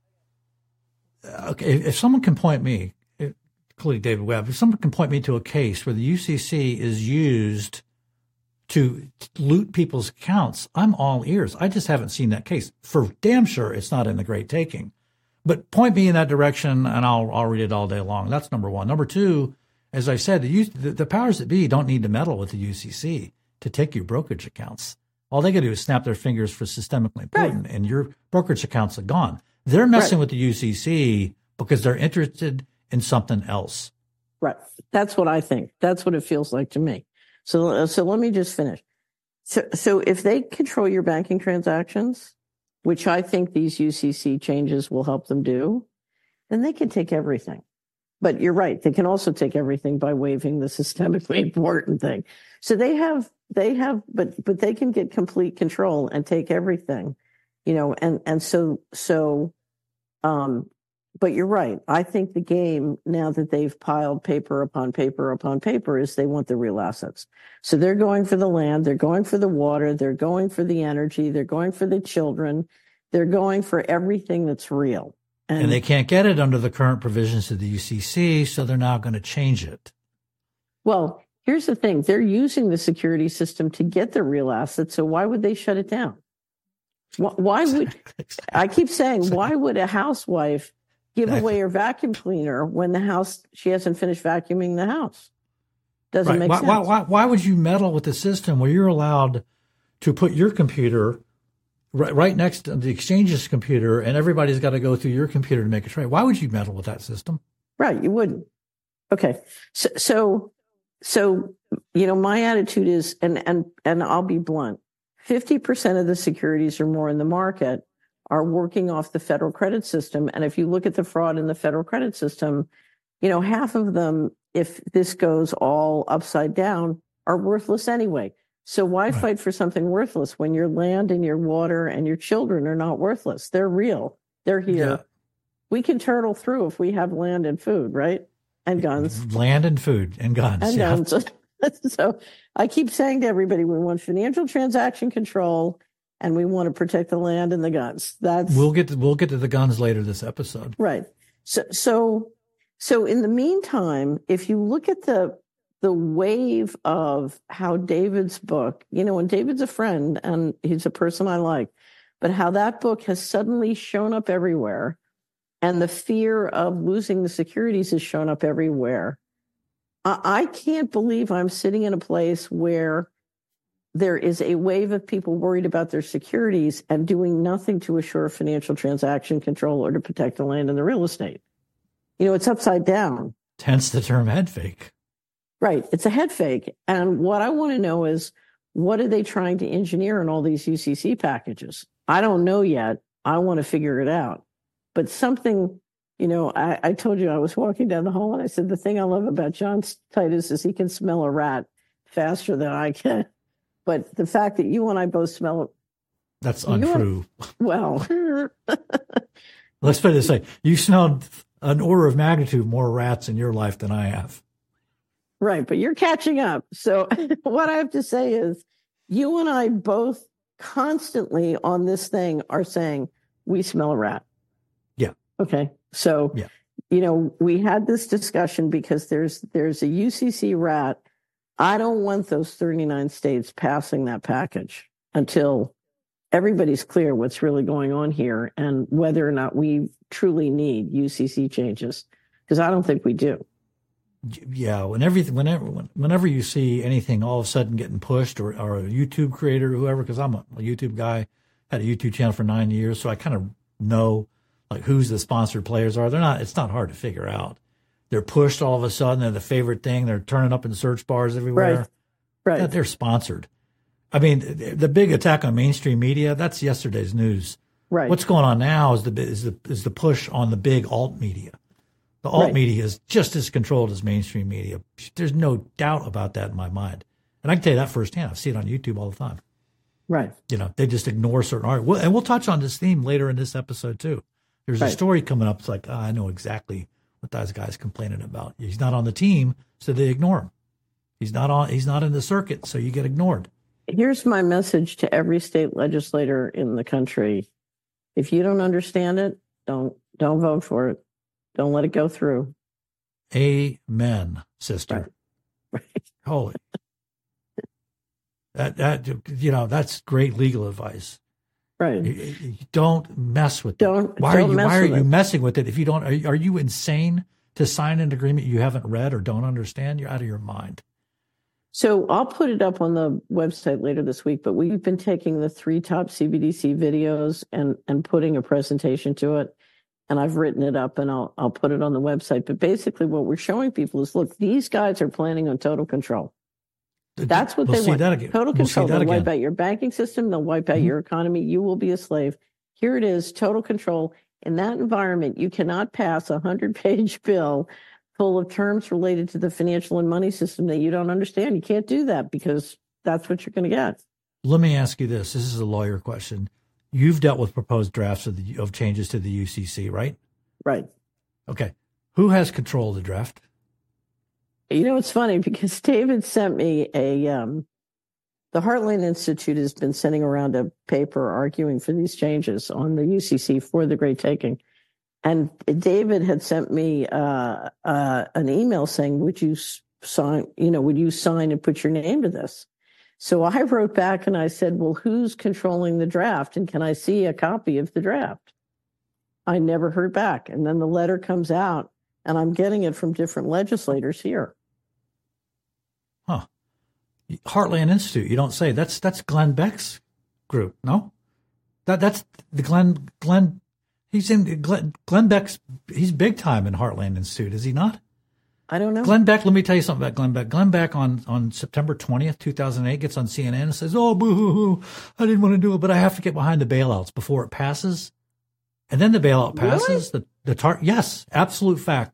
Okay, if someone can point me, including David Webb, if someone can point me to a case where the U C C is used to loot people's accounts, I'm all ears. I just haven't seen that case. For damn sure, it's not in the Great Taking. But point me in that direction, and I'll I'll read it all day long. That's number one. Number two, as I said, the, the, the powers that be don't need to meddle with the U C C to take your brokerage accounts. All they got to do is snap their fingers for systemically important, right, and your brokerage accounts are gone. They're messing right with the U C C because they're interested in something else. Right. That's what I think. That's what it feels like to me. So, so let me just finish. So, so if they control your banking transactions, which I think these U C C changes will help them do, then they can take everything. But you're right. They can also take everything by waiving the systemically important thing. So they have, they have, but, but they can get complete control and take everything, you know, and, and so, so, um, but you're right. I think the game, now that they've piled paper upon paper upon paper, is they want the real assets. So they're going for the land, they're going for the water, they're going for the energy, they're going for the children, they're going for everything that's real. And, and they can't get it under the current provisions of the U C C, so they're now going to change it. Well, here's the thing. They're using the security system to get the real assets, so why would they shut it down? Why would, I keep saying, why would a housewife give exactly. away her vacuum cleaner when the house, she hasn't finished vacuuming the house? Doesn't right. make why, sense. Why, why, why would you meddle with the system where you're allowed to put your computer right, right next to the exchange's computer and everybody's got to go through your computer to make a trade? Why would you meddle with that system? Right. You wouldn't. Okay. So, so, so, you know, my attitude is, and, and, and I'll be blunt, fifty percent of the securities or more in the market are working off the federal credit system. And if you look at the fraud in the federal credit system, you know, half of them, if this goes all upside down, are worthless anyway. So why Right. fight for something worthless when your land and your water and your children are not worthless? They're real. They're here. Yeah. We can turtle through if we have land and food, right? And guns. Land and food and guns. And yeah. guns. So I keep saying to everybody, we want financial transaction control and we want to protect the land and the guns. That's We'll get to, we'll get to the guns later this episode. right. So, so, so in the meantime, if you look at the, the wave of how David's book, you know, and David's a friend and he's a person I like, but how that book has suddenly shown up everywhere and the fear of losing the securities has shown up everywhere. I, I can't believe I'm sitting in a place where there is a wave of people worried about their securities and doing nothing to assure financial transaction control or to protect the land and the real estate. You know, it's upside down. Hence the term head fake. Right. It's a head fake. And what I want to know is, what are they trying to engineer in all these U C C packages? I don't know yet. I want to figure it out. But something, you know, I, I told you I was walking down the hall and I said, the thing I love about John Titus is he can smell a rat faster than I can. But the fact that you and I both smell it. That's untrue. And, well, let's put it this way. You smelled an order of magnitude more rats in your life than I have. Right. But you're catching up. So what I have to say is you and I both constantly on this thing are saying we smell a rat. Yeah. Okay. So, yeah. you know, we had this discussion because there's there's a U C C rat. I don't want those thirty-nine states passing that package until everybody's clear what's really going on here and whether or not we truly need U C C changes, because I don't think we do. Yeah, when everything, whenever, whenever you see anything all of a sudden getting pushed, or, or a YouTube creator, or whoever, because I'm a, a YouTube guy, had a YouTube channel for nine years, so I kind of know like who's the sponsored players are. They're not. It's not hard to figure out. They're pushed all of a sudden. They're the favorite thing. They're turning up in search bars everywhere. Right. Right. Yeah, they're sponsored. I mean, the big attack on mainstream media, that's yesterday's news. Right. What's going on now is the is the is the push on the big alt media. The alt right. media is just as controlled as mainstream media. There's no doubt about that in my mind. And I can tell you that firsthand. I see it on YouTube all the time. Right. You know, they just ignore certain art. Well, and we'll touch on this theme later in this episode, too. There's right. a story coming up. It's like, oh, I know exactly what those guys complaining about. He's not on the team, so they ignore him. He's not on. He's not in the circuit, so you get ignored. Here's my message to every state legislator in the country. If you don't understand it, don't don't vote for it. Don't let it go through. Amen, sister. Right. Right. Holy. that that you know that's great legal advice. Right. You, you don't mess with don't, it. Why don't are you mess Why are with you it. messing with it? If you don't, are, are you insane to sign an agreement you haven't read or don't understand? You're out of your mind. So I'll put it up on the website later this week, but we've been taking the three top C B D C videos and, and putting a presentation to it. And I've written it up and I'll, I'll put it on the website. But basically what we're showing people is, look, these guys are planning on total control. That's what we'll they see want. That again. Total we'll control. See that They'll again. wipe out your banking system. They'll wipe out mm-hmm. your economy. You will be a slave. Here it is, total control. In that environment, you cannot pass a hundred-page bill full of terms related to the financial and money system that you don't understand. You can't do that because that's what you're going to get. Let me ask you this. This is a lawyer question. You've dealt with proposed drafts of, the, of changes to the U C C, right? Right. Okay. Who has control of the draft? You know, it's funny because David sent me a, um, the Heartland Institute has been sending around a paper arguing for these changes on the U C C for the Great Taking. And David had sent me uh, uh, an email saying, would you sign, you know, would you sign and put your name to this? So I wrote back and I said, well, who's controlling the draft? And can I see a copy of the draft? I never heard back. And then the letter comes out and I'm getting it from different legislators here. Huh. Heartland Institute, you don't say. That's that's Glenn Beck's group, no? That That's the Glenn, Glenn, he's in, Glenn, Glenn Beck's, he's big time in Heartland Institute, is he not? I don't know. Glenn Beck, let me tell you something about Glenn Beck. Glenn Beck on, on September twentieth, two thousand eight, gets on C N N and says, oh, boo-hoo-hoo, I didn't want to do it, but I have to get behind the bailouts before it passes. And then the bailout passes. Really? The, the tar- yes, absolute fact.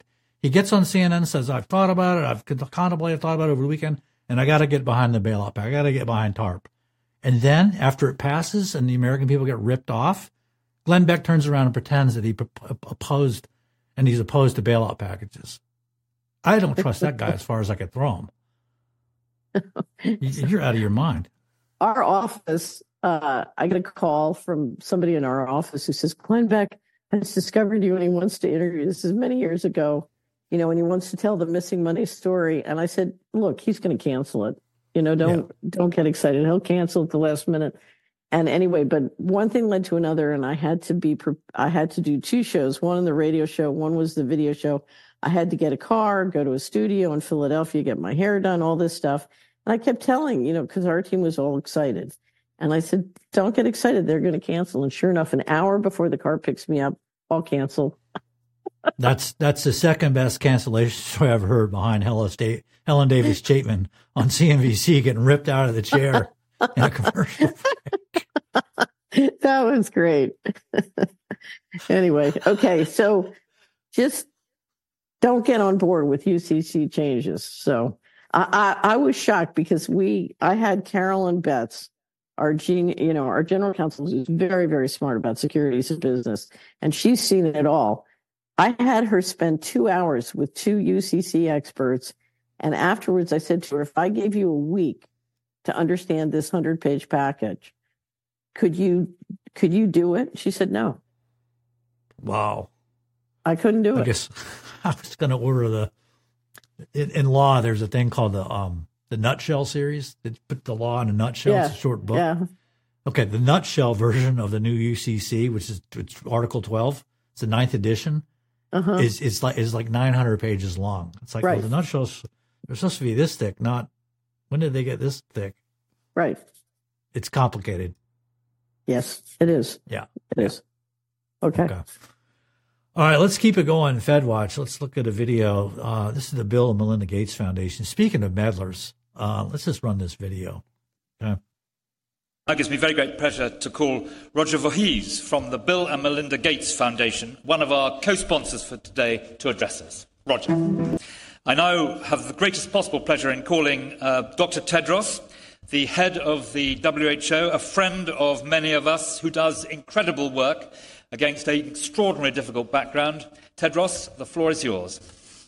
He gets on C N N and says, I've thought about it. I've contemplated, thought about it over the weekend, and I got to get behind the bailout package. I got to get behind TARP. And then after it passes and the American people get ripped off, Glenn Beck turns around and pretends that he opposed and he's opposed to bailout packages. I don't trust that guy as far as I could throw him. You're out of your mind. Our office, uh, I get a call from somebody in our office who says, Glenn Beck has discovered you and he wants to interview. This is many years ago, you know, and he wants to tell the missing money story. And I said, look, he's going to cancel it. You know, don't yeah. don't get excited. He'll cancel at the last minute. And anyway, but one thing led to another, and I had to be, I had to do two shows, one on the radio show, one was the video show. I had to get a car, go to a studio in Philadelphia, get my hair done, all this stuff. And I kept telling, you know, because our team was all excited. And I said, don't get excited. They're going to cancel. And sure enough, an hour before the car picks me up, I'll cancel. That's that's the second best cancellation story I've heard behind Helen, State, Helen Davis Chapman on C N B C getting ripped out of the chair in a commercial break. That was great. Anyway, okay, so just don't get on board with U C C changes. So I, I, I was shocked because we I had Carolyn Betts, our gen, you know, our general counsel, who's very, very smart about securities and business, and she's seen it all. I had her spend two hours with two U C C experts, and afterwards I said to her, if I gave you a week to understand this hundred-page package, could you could you do it? She said no. Wow. I couldn't do I it. I guess I was going to order the in, in law. There's a thing called the um the Nutshell series. They put the law in a nutshell. Yeah. It's a short book. Yeah. Okay, the Nutshell version of the new U C C, which is it's Article twelve, it's the ninth edition. Uh-huh. Is it's like is like nine hundred pages long. It's like, right. well, the nutshells they're supposed to be this thick. Not when did they get this thick? Right. It's complicated. Yes, it is. Yeah, it is. Okay. okay. All right, let's keep it going. FedWatch. Let's look at a video. Uh, this is the Bill and Melinda Gates Foundation. Speaking of meddlers, uh, let's just run this video. Okay. It gives me very great pleasure to call Roger Voorhees from the Bill and Melinda Gates Foundation, one of our co-sponsors for today, to address us. Roger. I now have the greatest possible pleasure in calling uh, Doctor Tedros, the head of the W H O, a friend of many of us who does incredible work against an extraordinarily difficult background. Tedros, the floor is yours.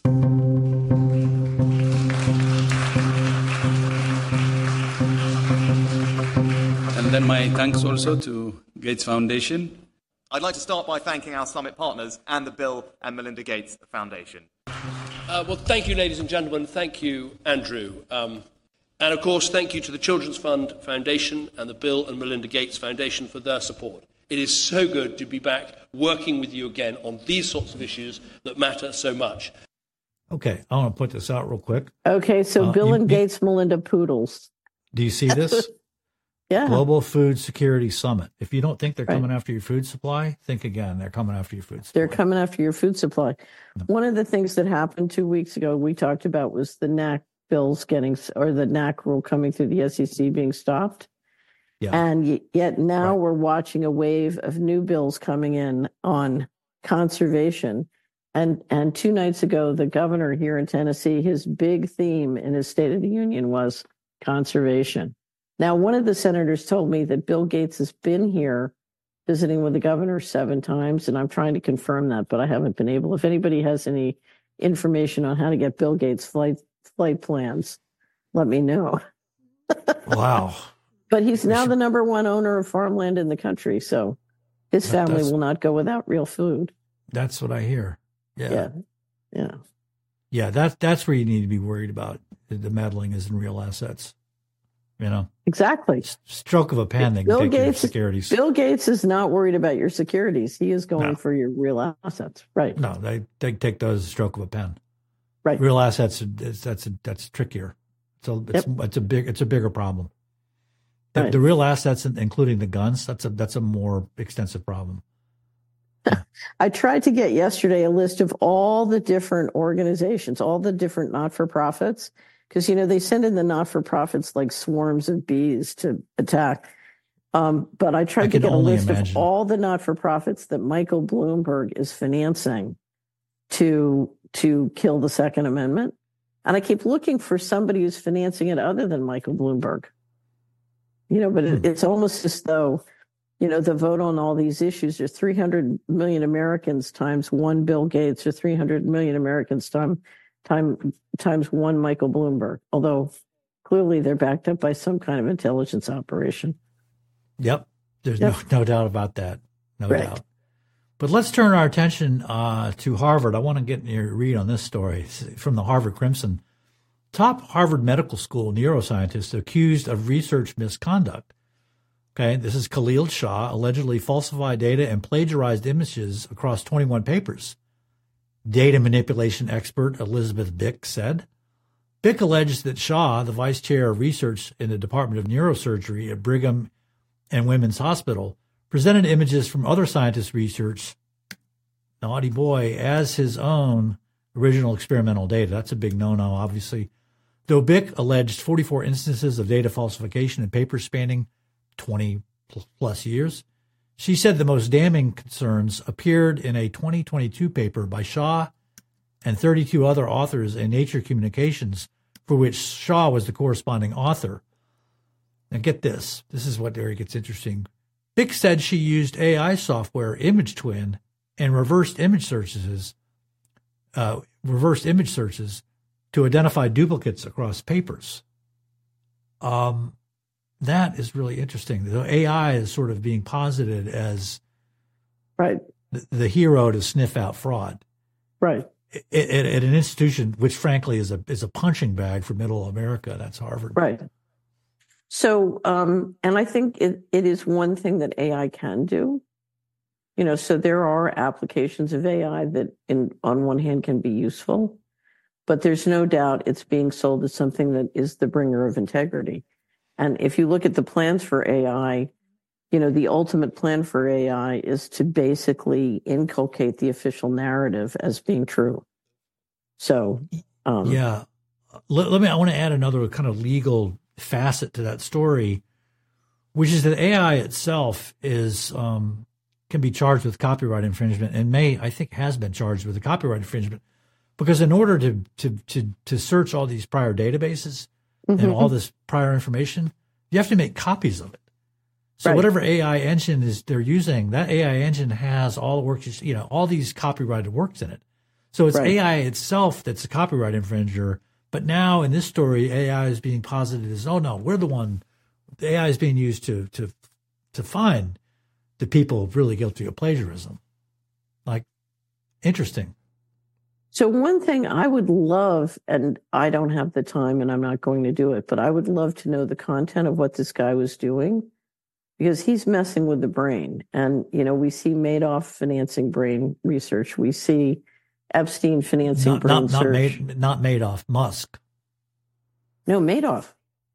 And then my thanks also to Gates Foundation. I'd like to start by thanking our summit partners and the Bill and Melinda Gates Foundation. Uh, well, thank you, ladies and gentlemen. Thank you, Andrew. Um, and, of course, thank you to the Children's Fund Foundation and the Bill and Melinda Gates Foundation for their support. It is so good to be back working with you again on these sorts of issues that matter so much. Okay, I want to put this out real quick. Okay, so uh, Bill you, and Gates, you, Melinda Poodles. Do you see this? Yeah. Global Food Security Summit. If you don't think they're right. coming after your food supply, think again. They're coming after your food supply. They're coming after your food supply. No. One of the things that happened two weeks ago we talked about was the N A C bills getting, or the N A C rule coming through the S E C being stopped. Yeah. And yet now right. we're watching a wave of new bills coming in on conservation. And and two nights ago, the governor here in Tennessee, his big theme in his State of the Union was conservation. Now, one of the senators told me that Bill Gates has been here visiting with the governor seven times, and I'm trying to confirm that, but I haven't been able. If anybody has any information on how to get Bill Gates flight flight plans, let me know. Wow. But he's now the number one owner of farmland in the country, so his family that's, will not go without real food. That's what I hear. Yeah. Yeah. Yeah. Yeah, that's, that's where you need to be worried about. The meddling is in real assets. You know, exactly. Stroke of a pen, they Bill can take Gates, your securities. Bill Gates is not worried about your securities. He is going no. for your real assets, right? No, they they take those stroke of a pen. Right. Real assets. That's that's that's trickier. So it's yep. it's a big it's a bigger problem. The, right. the real assets, including the guns, that's a that's a more extensive problem. I tried to get yesterday a list of all the different organizations, all the different not-for-profits. Because, you know, they send in the not-for-profits like swarms of bees to attack. Um, but I tried I to get a list imagine. of all the not-for-profits that Michael Bloomberg is financing to to kill the Second Amendment. And I keep looking for somebody who's financing it other than Michael Bloomberg. You know, but it, it's almost as though, you know, the vote on all these issues are three hundred million Americans times one Bill Gates, or three hundred million Americans time, time, times one Michael Bloomberg. Although clearly they're backed up by some kind of intelligence operation. Yep. There's Yep. no no doubt about that. No Right. doubt. But let's turn our attention uh, to Harvard. I want to get your read on this story. It's from the Harvard Crimson. Top Harvard Medical School neuroscientist accused of research misconduct. Okay, this is Khalil Shah, allegedly falsified data and plagiarized images across twenty-one papers. Data manipulation expert Elizabeth Bick said. Bick alleged that Shah, the vice chair of research in the Department of Neurosurgery at Brigham and Women's Hospital, presented images from other scientists' research, naughty boy, as his own original experimental data. That's a big no-no, obviously. Though Bick alleged forty-four instances of data falsification in papers spanning twenty plus years, she said the most damning concerns appeared in a twenty twenty-two paper by Shah and thirty-two other authors in Nature Communications, for which Shah was the corresponding author. Now get this. This is what there gets interesting. Bick said she used A I software, Image Twin, and reversed image searches, uh, reversed image searches to identify duplicates across papers. Um, that is really interesting. The A I is sort of being posited as Right. the, the hero to sniff out fraud. Right. At, at, at an institution which, frankly, is a is a punching bag for Middle America. That's Harvard. Right. So, um, and I think it, it is one thing that A I can do. You know, so there are applications of A I that, in on one hand, can be useful, but there's no doubt it's being sold as something that is the bringer of integrity. And if you look at the plans for A I, you know, the ultimate plan for A I is to basically inculcate the official narrative as being true. So, um, yeah. Let, let me, I want to add another kind of legal facet to that story, which is that A I itself is, um, can be charged with copyright infringement, and may, I think, has been charged with a copyright infringement, because in order to, to, to, to search all these prior databases mm-hmm. and all this prior information, you have to make copies of it. So Right. whatever A I engine is they're using, that A I engine has all the works, you know, all these copyrighted works in it. So it's Right. A I itself that's a copyright infringer. But now in this story, A I is being posited as, oh no, we're the one. The A I is being used to to to find the people really guilty of plagiarism. Like, interesting. So one thing I would love, and I don't have the time and I'm not going to do it, but I would love to know the content of what this guy was doing, because he's messing with the brain. And, you know, we see Madoff financing brain research. We see Epstein financing Not brain not not, research. made, not Madoff, Musk. No, Madoff.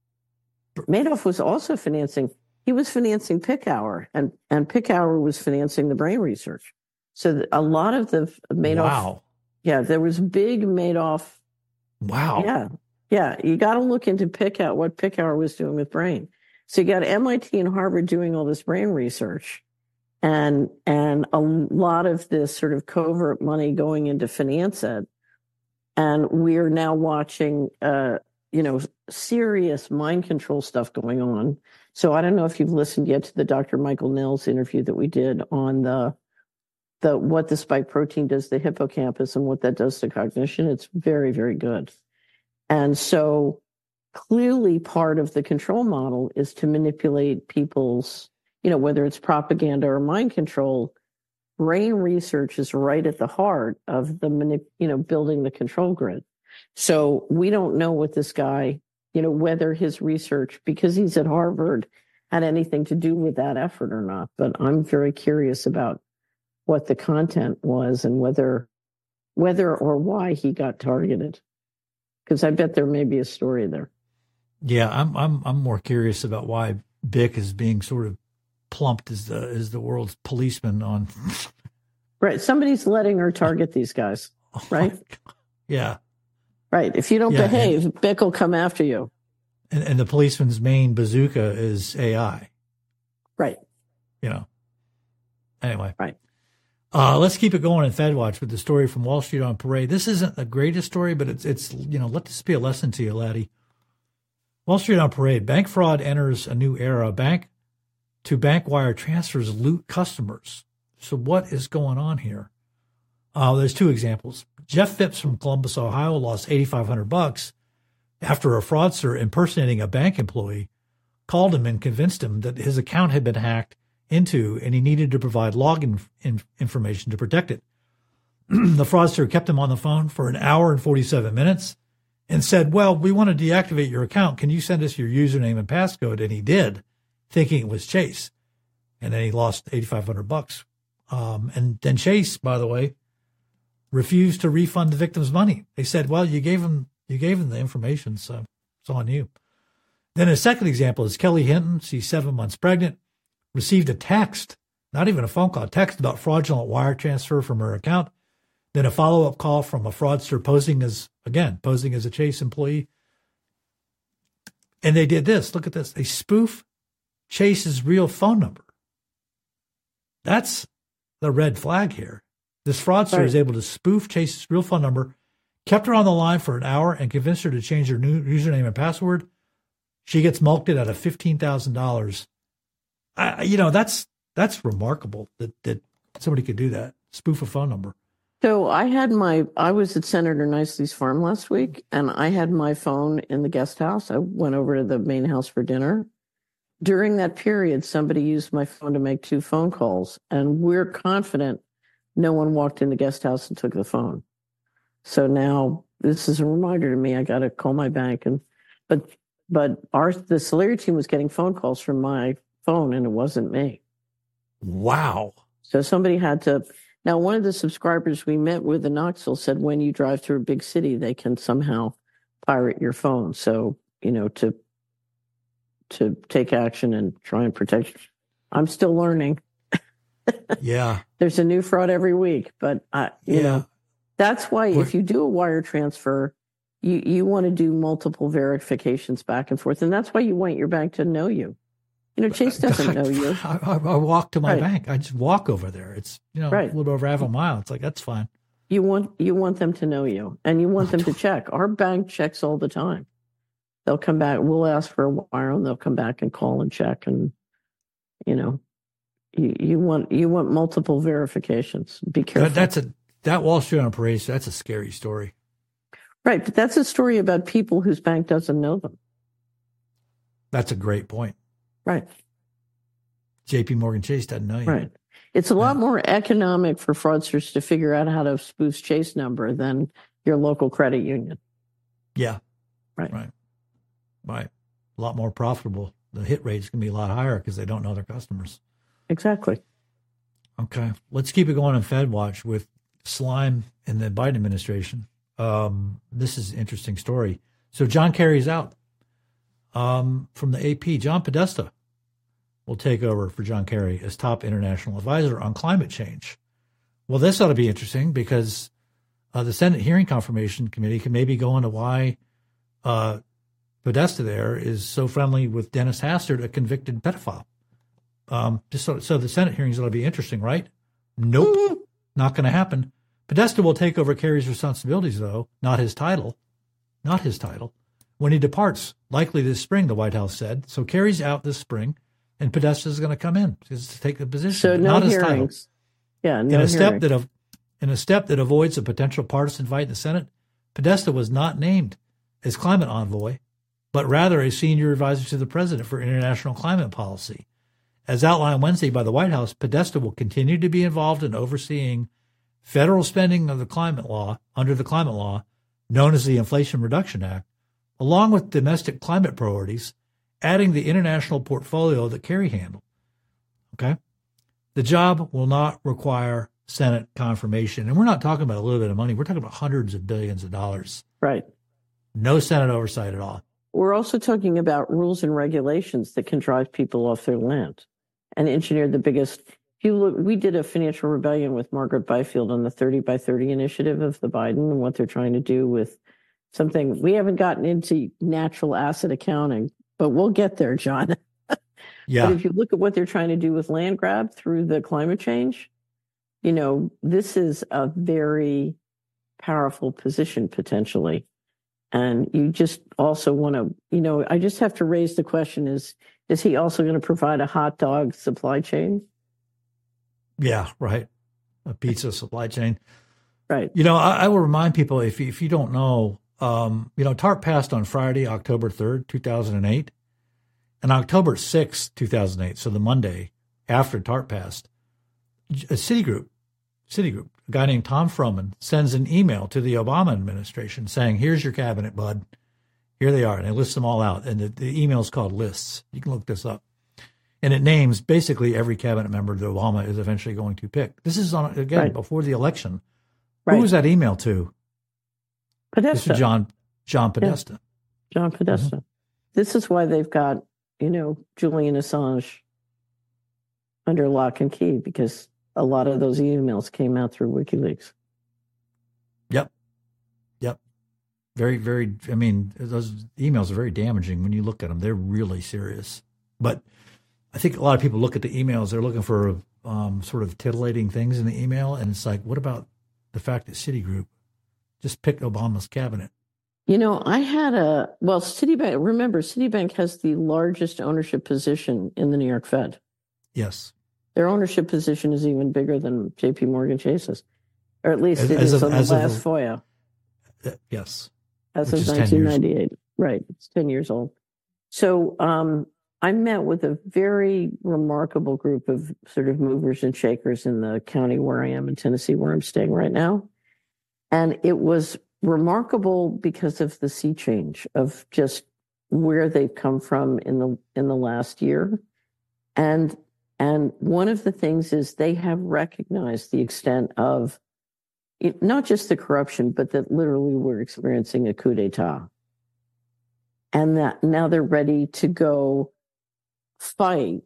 Madoff was also financing. He was financing Pickhour, and, and Pickhour was financing the brain research. So the, a lot of the Madoff. Wow. Yeah, there was big Madoff. Wow. Yeah. Yeah. You got to look into Pickhour, what Pickhour was doing with brain. So you got M I T and Harvard doing all this brain research, and, and a lot of this sort of covert money going into finance it. And we're now watching, uh, you know, serious mind control stuff going on. So I don't know if you've listened yet to the Doctor Michael Nels interview that we did on the, the, what the spike protein does to the hippocampus and what that does to cognition. It's very, very good. And so clearly part of the control model is to manipulate people's, you know, whether it's propaganda or mind control. Brain research is right at the heart of the, manip- you know, building the control grid. So we don't know what this guy, you know, whether his research, because he's at Harvard, had anything to do with that effort or not. But I'm very curious about what the content was and whether, whether or why he got targeted. Because I bet there may be a story there. Yeah, I'm I'm I'm more curious about why Bick is being sort of plumped as the as the world's policeman on. Right, somebody's letting her target these guys. Right. Yeah. Right. If you don't Yeah, behave, and, Bick will come after you. And, and the policeman's main bazooka is A I. Right. You know. Anyway. Right. Uh, let's keep it going in FedWatch with the story from Wall Street on Parade. This isn't the greatest story, but it's, it's you know, let this be a lesson to you, laddie. Wall Street on Parade. Bank fraud enters a new era. Bank to bank wire transfers loot customers. So what is going on here? Uh, there's two examples. Jeff Phipps from Columbus, Ohio, lost eighty-five hundred bucks after a fraudster impersonating a bank employee called him and convinced him that his account had been hacked into and he needed to provide login in, information to protect it. The fraudster kept him on the phone for an hour and forty-seven minutes and said, well, we want to deactivate your account. Can you send us your username and passcode? And he did, thinking it was Chase. And then he lost eighty-five hundred bucks. Um, and then Chase, by the way, refused to refund the victim's money. They said, well, you gave him, you gave him the information, so it's on you. Then a second example is Kelly Hinton. She's seven months pregnant, received a text, not even a phone call, a text about fraudulent wire transfer from her account. Then a follow-up call from a fraudster posing as, again, posing as a Chase employee. And they did this. Look at this. They spoof Chase's real phone number. That's the red flag here. This fraudster Right. is able to spoof Chase's real phone number, kept her on the line for an hour, and convinced her to change her new username and password. She gets mulcted out of fifteen thousand dollars. I, you know, that's that's remarkable that, that somebody could do that, spoof a phone number. So I had my, I was at Senator Nicely's farm last week, and I had my phone in the guest house. I went over to the main house for dinner. During that period, somebody used my phone to make two phone calls, and we're confident no one walked in the guest house and took the phone. So now this is a reminder to me. I got to call my bank, and but but our the Solari team was getting phone calls from my phone, and it wasn't me. Wow. So somebody had to. Now, one of the subscribers we met with in Knoxville said when you drive through a big city, they can somehow pirate your phone. So, you know, to to take action and try and protect you. I'm still learning. Yeah. There's a new fraud every week, but I, you Yeah. know, that's why Well- if you do a wire transfer, you, you want to do multiple verifications back and forth. And that's why you want your bank to know you. You know, Chase doesn't know you. I, I, I walk to my Right. bank. I just walk over there. It's, you know, Right. a little over half a mile. It's like, that's fine. You want you want them to know you, and you want them to check. Our bank checks all the time. They'll come back. We'll ask for a wire, and they'll come back and call and check. And you know, you, you want you want multiple verifications. Be careful. That, that's a, that Wall Street on Parade, that's a scary story. Right, but that's a story about people whose bank doesn't know them. That's a great point. Right, J P Morgan Chase doesn't know you. right. It's a lot Yeah. more economic for fraudsters to figure out how to spoof Chase number than your local credit union. Yeah. Right. Right. Right. A lot more profitable. The hit rate is going to be a lot higher because they don't know their customers. Exactly. Okay. Let's keep it going on FedWatch with slime in the Biden administration. Um, this is an interesting story. So John Kerry's out um, from the A P. John Podesta will take over for John Kerry as top international advisor on climate change. Well, this ought to be interesting because uh, the Senate Hearing Confirmation Committee can maybe go into why uh, Podesta there is so friendly with Dennis Hastert, a convicted pedophile. Um, just so, so the Senate hearings ought to be interesting, right? Nope, not going to happen. Podesta will take over Kerry's responsibilities, though, not his title, not his title, when he departs, likely this spring, the White House said. So Kerry's out this spring, and Podesta is going to come in to take the position, So but no not his title. hearings. Yeah, no In a step hearing. that av- in a step that avoids a potential partisan fight in the Senate, Podesta was not named as climate envoy, but rather a senior advisor to the president for international climate policy. As outlined Wednesday by the White House, Podesta will continue to be involved in overseeing federal spending of the climate law under the climate law, known as the Inflation Reduction Act, along with domestic climate priorities, adding the international portfolio that Kerry handled. Okay? The job will not require Senate confirmation. And we're not talking about a little bit of money. We're talking about hundreds of billions of dollars. Right. No Senate oversight at all. We're also talking about rules and regulations that can drive people off their land and engineer the biggest. If you look, we did a financial rebellion with Margaret Byfield on the thirty by thirty initiative of the Biden and what they're trying to do with something. We haven't gotten into natural asset accounting, but we'll get there, John. Yeah. But if you look at what they're trying to do with land grab through the climate change, you know, this is a very powerful position potentially. And you just also want to, you know, I just have to raise the question is, is he also going to provide a hot dog supply chain? Yeah, right. A pizza supply chain. Right. You know, I, I will remind people, if you, if you don't know, um, you know, TARP passed on Friday, October third, two thousand eight. And October sixth, two thousand eight, so the Monday after TARP passed, a Citigroup, Citigroup, a guy named Tom Froman, sends an email to the Obama administration saying, here's your cabinet, bud. Here they are. And it lists them all out. And the, the email is called lists. You can look this up. And it names basically every cabinet member that Obama is eventually going to pick. This is, on again, right. before the election. Right. Who was that email to? Podesta. This is John, John Podesta. Yeah. John Podesta. Mm-hmm. This is why they've got, you know, Julian Assange under lock and key, because a lot of those emails came out through WikiLeaks. Yep. Yep. Very, very, I mean, those emails are very damaging when you look at them. They're really serious. But I think a lot of people look at the emails, they're looking for um, sort of titillating things in the email. And it's like, what about the fact that Citigroup just picked Obama's cabinet? You know, I had a, well, Citibank, remember, Citibank has the largest ownership position in the New York Fed. Yes. Their ownership position is even bigger than J P Morgan Chase's, or at least as, it as is of, on the last of, FOIA. Uh, yes. As Which of nineteen ninety-eight. Right. It's ten years old. So um, I met with a very remarkable group of sort of movers and shakers in the county where I am in Tennessee, where I'm staying right now. And it was remarkable because of the sea change of just where they've come from in the in the last year. And and one of the things is they have recognized the extent of it, not just the corruption, but that literally we're experiencing a coup d'etat. And that now they're ready to go fight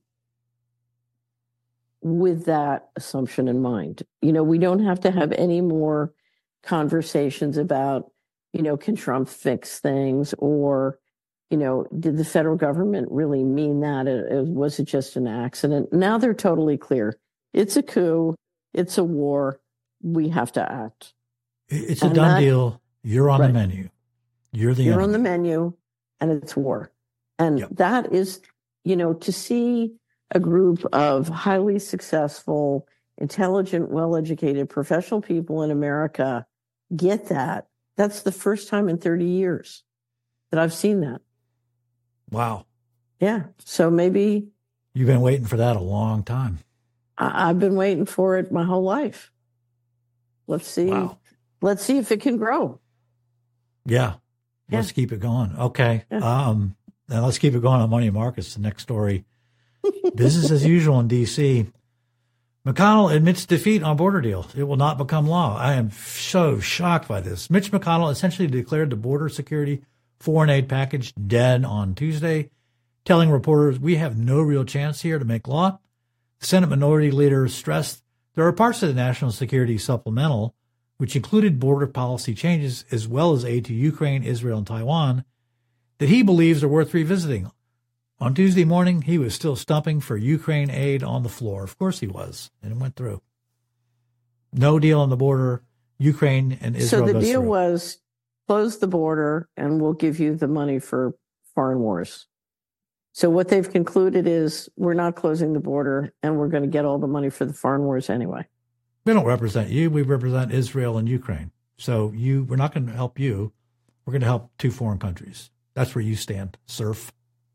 with that assumption in mind. You know, we don't have to have any more conversations about, you know, can Trump fix things, or, you know, did the federal government really mean that? It, it, was it just an accident? Now they're totally clear. It's a coup. It's a war. We have to act. It's a and done that, deal. You're on right. the menu. You're the You're enemy. on the menu, and it's war. And yep. that is, you know, to see a group of highly successful, intelligent, well-educated, professional people in America get that. That's the first time in thirty years that I've seen that. Wow. Yeah. So maybe. You've been waiting for that a long time. I- I've been waiting for it my whole life. Let's see. Wow. Let's see if it can grow. Yeah. yeah. Let's keep it going. Okay. Yeah. Um, and let's keep it going on Money Markets. The next story. Business as usual in D C. McConnell admits defeat on border deal. It will not become law. I am so shocked by this. Mitch McConnell essentially declared the border security foreign aid package dead on Tuesday, telling reporters, we have no real chance here to make law. The Senate Minority Leader stressed there are parts of the national security supplemental, which included border policy changes as well as aid to Ukraine, Israel, and Taiwan, that he believes are worth revisiting. On Tuesday morning, he was still stumping for Ukraine aid on the floor. Of course he was, and it went through. No deal on the border, Ukraine and Israel. So the goes deal through. was close the border and we'll give you the money for foreign wars. So what they've concluded is we're not closing the border and we're going to get all the money for the foreign wars anyway. We don't represent you. We represent Israel and Ukraine. So you, we're not going to help you. We're going to help two foreign countries. That's where you stand, serf.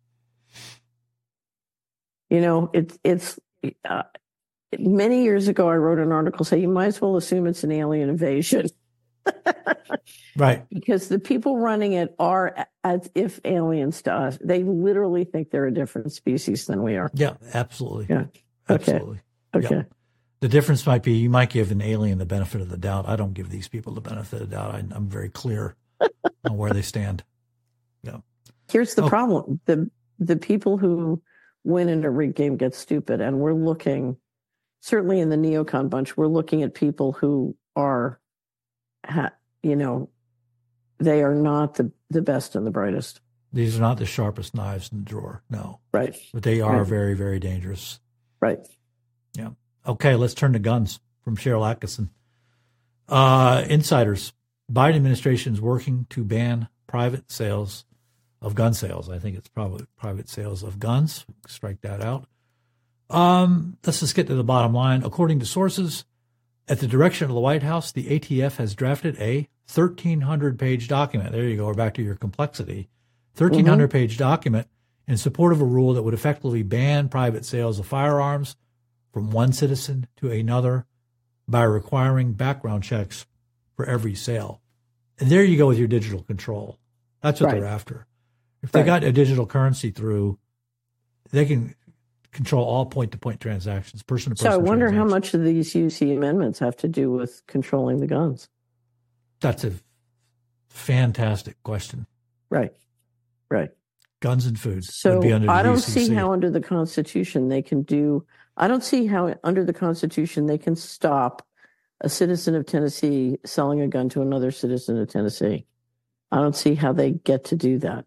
You know, it, it's uh, many years ago, I wrote an article saying you might as well assume it's an alien invasion. Right. Because the people running it are as if aliens to us. They literally think they're a different species than we are. Yeah, absolutely. Yeah. Okay. Absolutely. Okay. Yeah. The difference might be you might give an alien the benefit of the doubt. I don't give these people the benefit of the doubt. I, I'm very clear on where they stand. Yeah. Here's the oh. problem. The the people who win in a rigged game get stupid. And we're looking, certainly in the neocon bunch, we're looking at people who are, ha, you know, they are not the, the best and the brightest. These are not the sharpest knives in the drawer. No. Right. But they are right. very, very dangerous. Right. Yeah. Okay, let's turn to guns. from Cheryl Atkinson. Uh, insiders, Biden administration is working to ban private sales of gun sales. I think it's probably private sales of guns. Strike that out. Um, let's just get to the bottom line. According to sources, at the direction of the White House, the A T F has drafted a thirteen hundred page document. There you go. We're back to your complexity. thirteen hundred page mm-hmm. document in support of a rule that would effectively ban private sales of firearms from one citizen to another by requiring background checks for every sale. And there you go with your digital control. That's what right. they're after. If they right. got a digital currency through, they can control all point-to-point transactions, person-to-person So I wonder how much of these U C amendments have to do with controlling the guns. That's a fantastic question. Right, right. Guns and food. So would be under the I don't U C C. see how under the Constitution they can do, I don't see how under the Constitution they can stop a citizen of Tennessee selling a gun to another citizen of Tennessee. I don't see how they get to do that.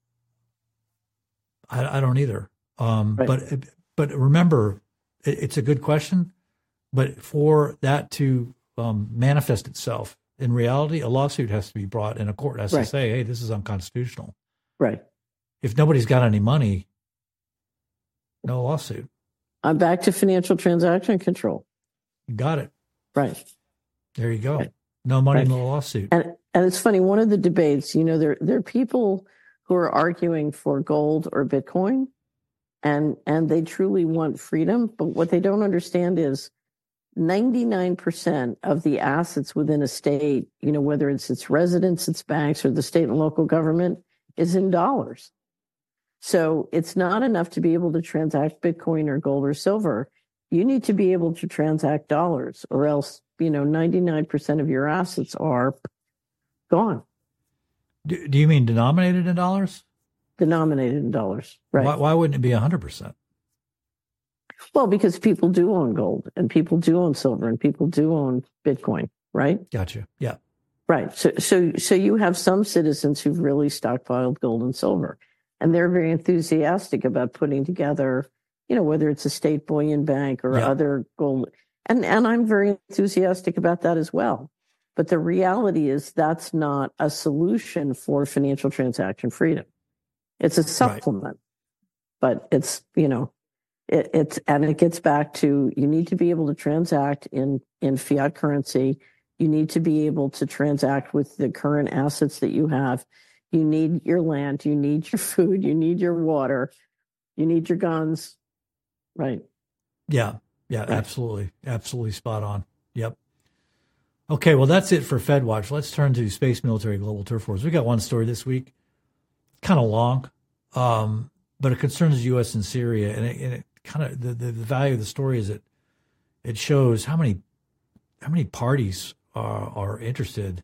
I, I don't either. Um, right. But but remember, it, it's a good question. But for that to um, manifest itself in reality, a lawsuit has to be brought in a court. Has right. to say, "Hey, this is unconstitutional." Right. If nobody's got any money, no lawsuit. I'm back to financial transaction control. Got it. Right. There you go. Right. No money, right. no lawsuit. And and it's funny. One of the debates, you know, there there are people who are arguing for gold or Bitcoin. And and they truly want freedom, but what they don't understand is ninety-nine percent of the assets within a state, you know, whether it's its residents, its banks, or the state and local government, is in dollars. So it's not enough to be able to transact Bitcoin or gold or silver. You need to be able to transact dollars, or else, you know, ninety-nine percent of your assets are gone. Do, do you mean denominated in dollars? Denominated in dollars, right? Why, why wouldn't it be one hundred percent? Well, because people do own gold, and people do own silver, and people do own Bitcoin, right? Gotcha. Yeah. Right. So, so, so you have some citizens who've really stockpiled gold and silver, and they're very enthusiastic about putting together, you know, whether it's a state bullion bank or yeah. other gold, and and I'm very enthusiastic about that as well. But the reality is that's not a solution for financial transaction freedom. It's a supplement, right. but it's, you know, it, it's, and it gets back to, you need to be able to transact in, in fiat currency. You need to be able to transact with the current assets that you have. You need your land, you need your food, you need your water, you need your guns. Right. Yeah. Yeah, right. Absolutely. Absolutely spot on. Yep. Okay. Well, that's it for FedWatch. Let's turn to Space Military Global Turf Wars. We got one story this week. Kind of long, um, but it concerns the U S and Syria, and it, and it kind of the, the, the value of the story is that it shows how many how many parties are, are interested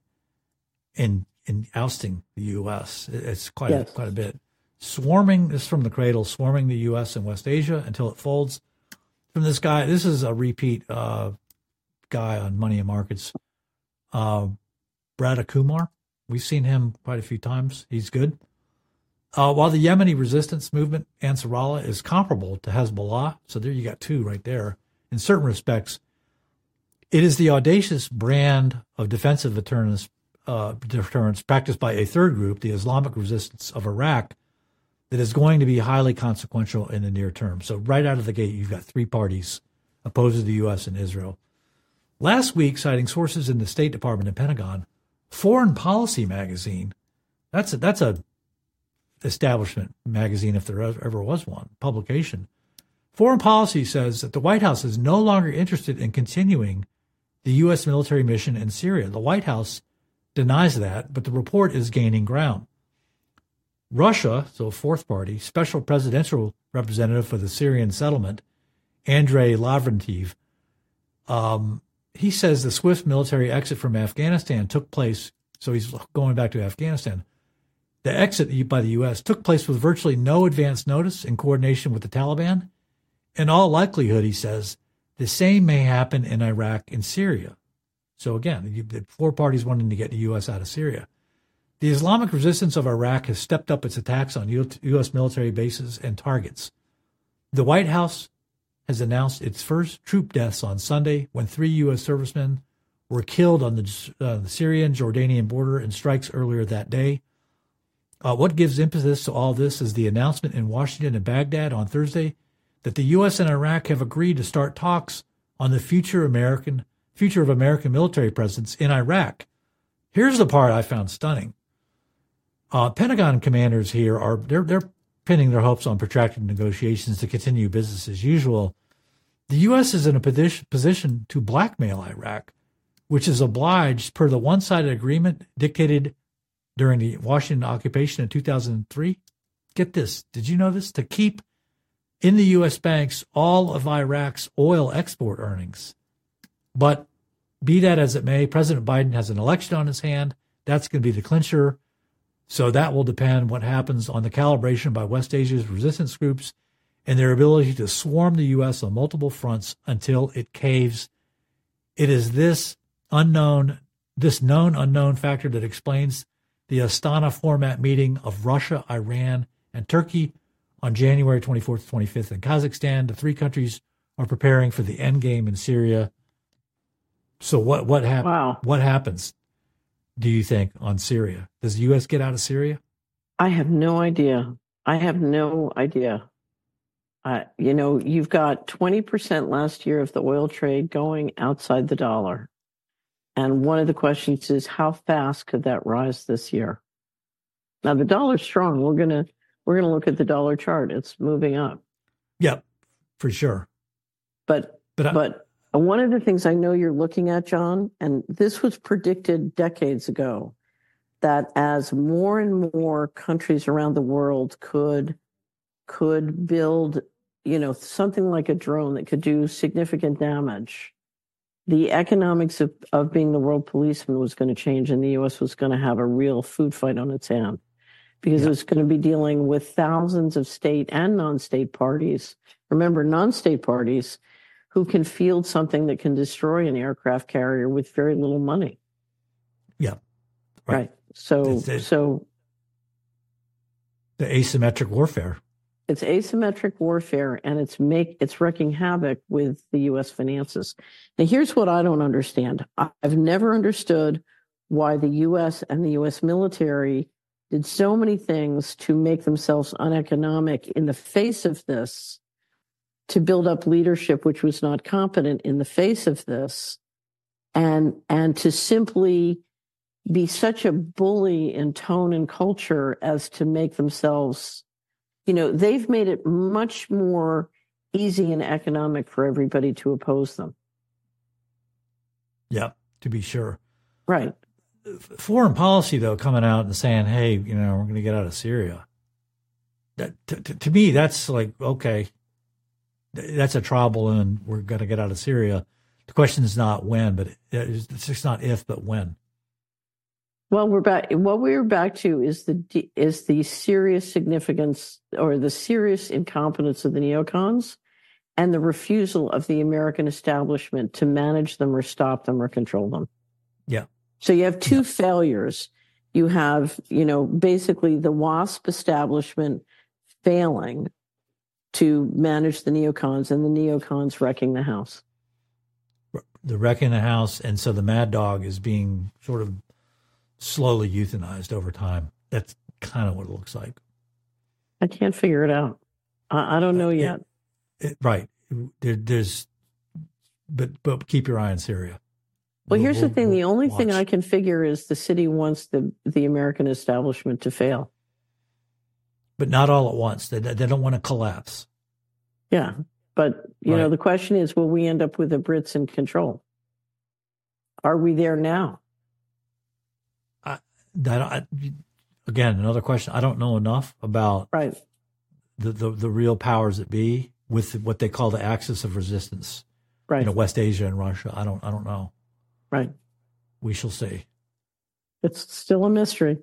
in in ousting the U S. It's quite yes. a, quite a bit. Swarming this is from the cradle, swarming the U S and West Asia until it folds. From this guy, this is a repeat uh, guy on Money and Markets, uh, Radha Kumar. We've seen him quite a few times. He's good. Uh, while the Yemeni resistance movement, Ansarallah, is comparable to Hezbollah, so there you got two right there, in certain respects, it is the audacious brand of defensive deterrence, uh, deterrence practiced by a third group, the Islamic resistance of Iraq, that is going to be highly consequential in the near term. So right out of the gate, you've got three parties opposed to the U S and Israel. Last week, citing sources in the State Department and Pentagon, Foreign Policy magazine, that's a, that's a establishment magazine, if there ever was one, publication. Foreign Policy says that the White House is no longer interested in continuing the U S military mission in Syria. The White House denies that, but the report is gaining ground. Russia, so fourth party, special presidential representative for the Syrian settlement, Andrei Lavrentiev, um, he says the swift military exit from Afghanistan took place, so he's going back to Afghanistan. The exit by the U S took place with virtually no advance notice in coordination with the Taliban. In all likelihood, he says, the same may happen in Iraq and Syria. So again, you, the four parties wanting to get the U S out of Syria. The Islamic resistance of Iraq has stepped up its attacks on U S military bases and targets. The White House has announced its first troop deaths on Sunday when three U S servicemen were killed on the, uh, the Syrian-Jordanian border in strikes earlier that day. Uh, what gives impetus to all this is the announcement in Washington and Baghdad on Thursday that the U S and Iraq have agreed to start talks on the future American future of American military presence in Iraq. Here's the part I found stunning. Uh, Pentagon commanders here are they're they're pinning their hopes on protracted negotiations to continue business as usual. The U S is in a position position to blackmail Iraq, which is obliged per the one-sided agreement dictated during the Washington occupation in two thousand three. Get this. Did you know this? To keep in the U S banks all of Iraq's oil export earnings. But be that as it may, President Biden has an election on his hand. That's going to be the clincher. So that will depend what happens on the calibration by West Asia's resistance groups and their ability to swarm the U S on multiple fronts until it caves. It is this unknown, this known unknown factor that explains the Astana format meeting of Russia, Iran, and Turkey on January twenty-fourth to twenty-fifth in Kazakhstan. The three countries are preparing for the end game in Syria. So what what hap- Wow. what happens, do you think, on Syria? Does the U S get out of Syria? I have no idea. I have no idea. Uh, you know, you've got twenty percent last year of the oil trade going outside the dollar. And one of the questions is, how fast could that rise this year? Now, the dollar's strong. We're going to we're going to look at the dollar chart. It's moving up. Yep, for sure. But But I- but one of the things I know you're looking at, John, and this was predicted decades ago, that as more and more countries around the world could could build, you know, something like a drone that could do significant damage, the economics of, of being the world policeman was going to change, and the U S was going to have a real food fight on its hand, because Yeah. it was going to be dealing with thousands of state and non-state parties. Remember, non-state parties who can field something that can destroy an aircraft carrier with very little money. Yeah, Right. right. So, It's- it's- so The asymmetric warfare. it's asymmetric warfare, and it's make it's wreaking havoc with the U S finances. Now, here's what I don't understand. I- I've never understood why the U S and the U S military did so many things to make themselves uneconomic in the face of this, to build up leadership which was not competent in the face of this, and and to simply be such a bully in tone and culture as to make themselves, you know, they've made it much more easy and economic for everybody to oppose them. Yeah, to be sure. Right. Foreign policy, though, coming out and saying, hey, you know, we're going to get out of Syria. That, to, to, to me, that's like, okay, that's a trial balloon. We're going to get out of Syria. The question is not when, but it's just not if, but when. Well, we're back. What we're back to is the is the serious significance or the serious incompetence of the neocons, and the refusal of the American establishment to manage them or stop them or control them. Yeah. So you have two Yeah. failures. You have, you know, basically the WASP establishment failing to manage the neocons, and the neocons wrecking the house. The wrecking the house, and so the mad dog is being sort of slowly euthanized over time. That's kind of what it looks like. I can't figure it out. I, I don't know yet. It, it, right. There, there's, but but keep your eye on Syria. Well, We'll- here's the we'll- thing. The we'll only thing watch. I can figure is the city wants the, the American establishment to fail. But not all at once. They, they don't want to collapse. Yeah. But, you know, Right. the question is, will we end up with the Brits in control? Are we there now? I, that I, again, another question. I don't know enough about Right. the, the, the real powers that be with what they call the axis of resistance. Right. You know, West Asia and Russia. I don't. I don't know. Right. We shall see. It's still a mystery.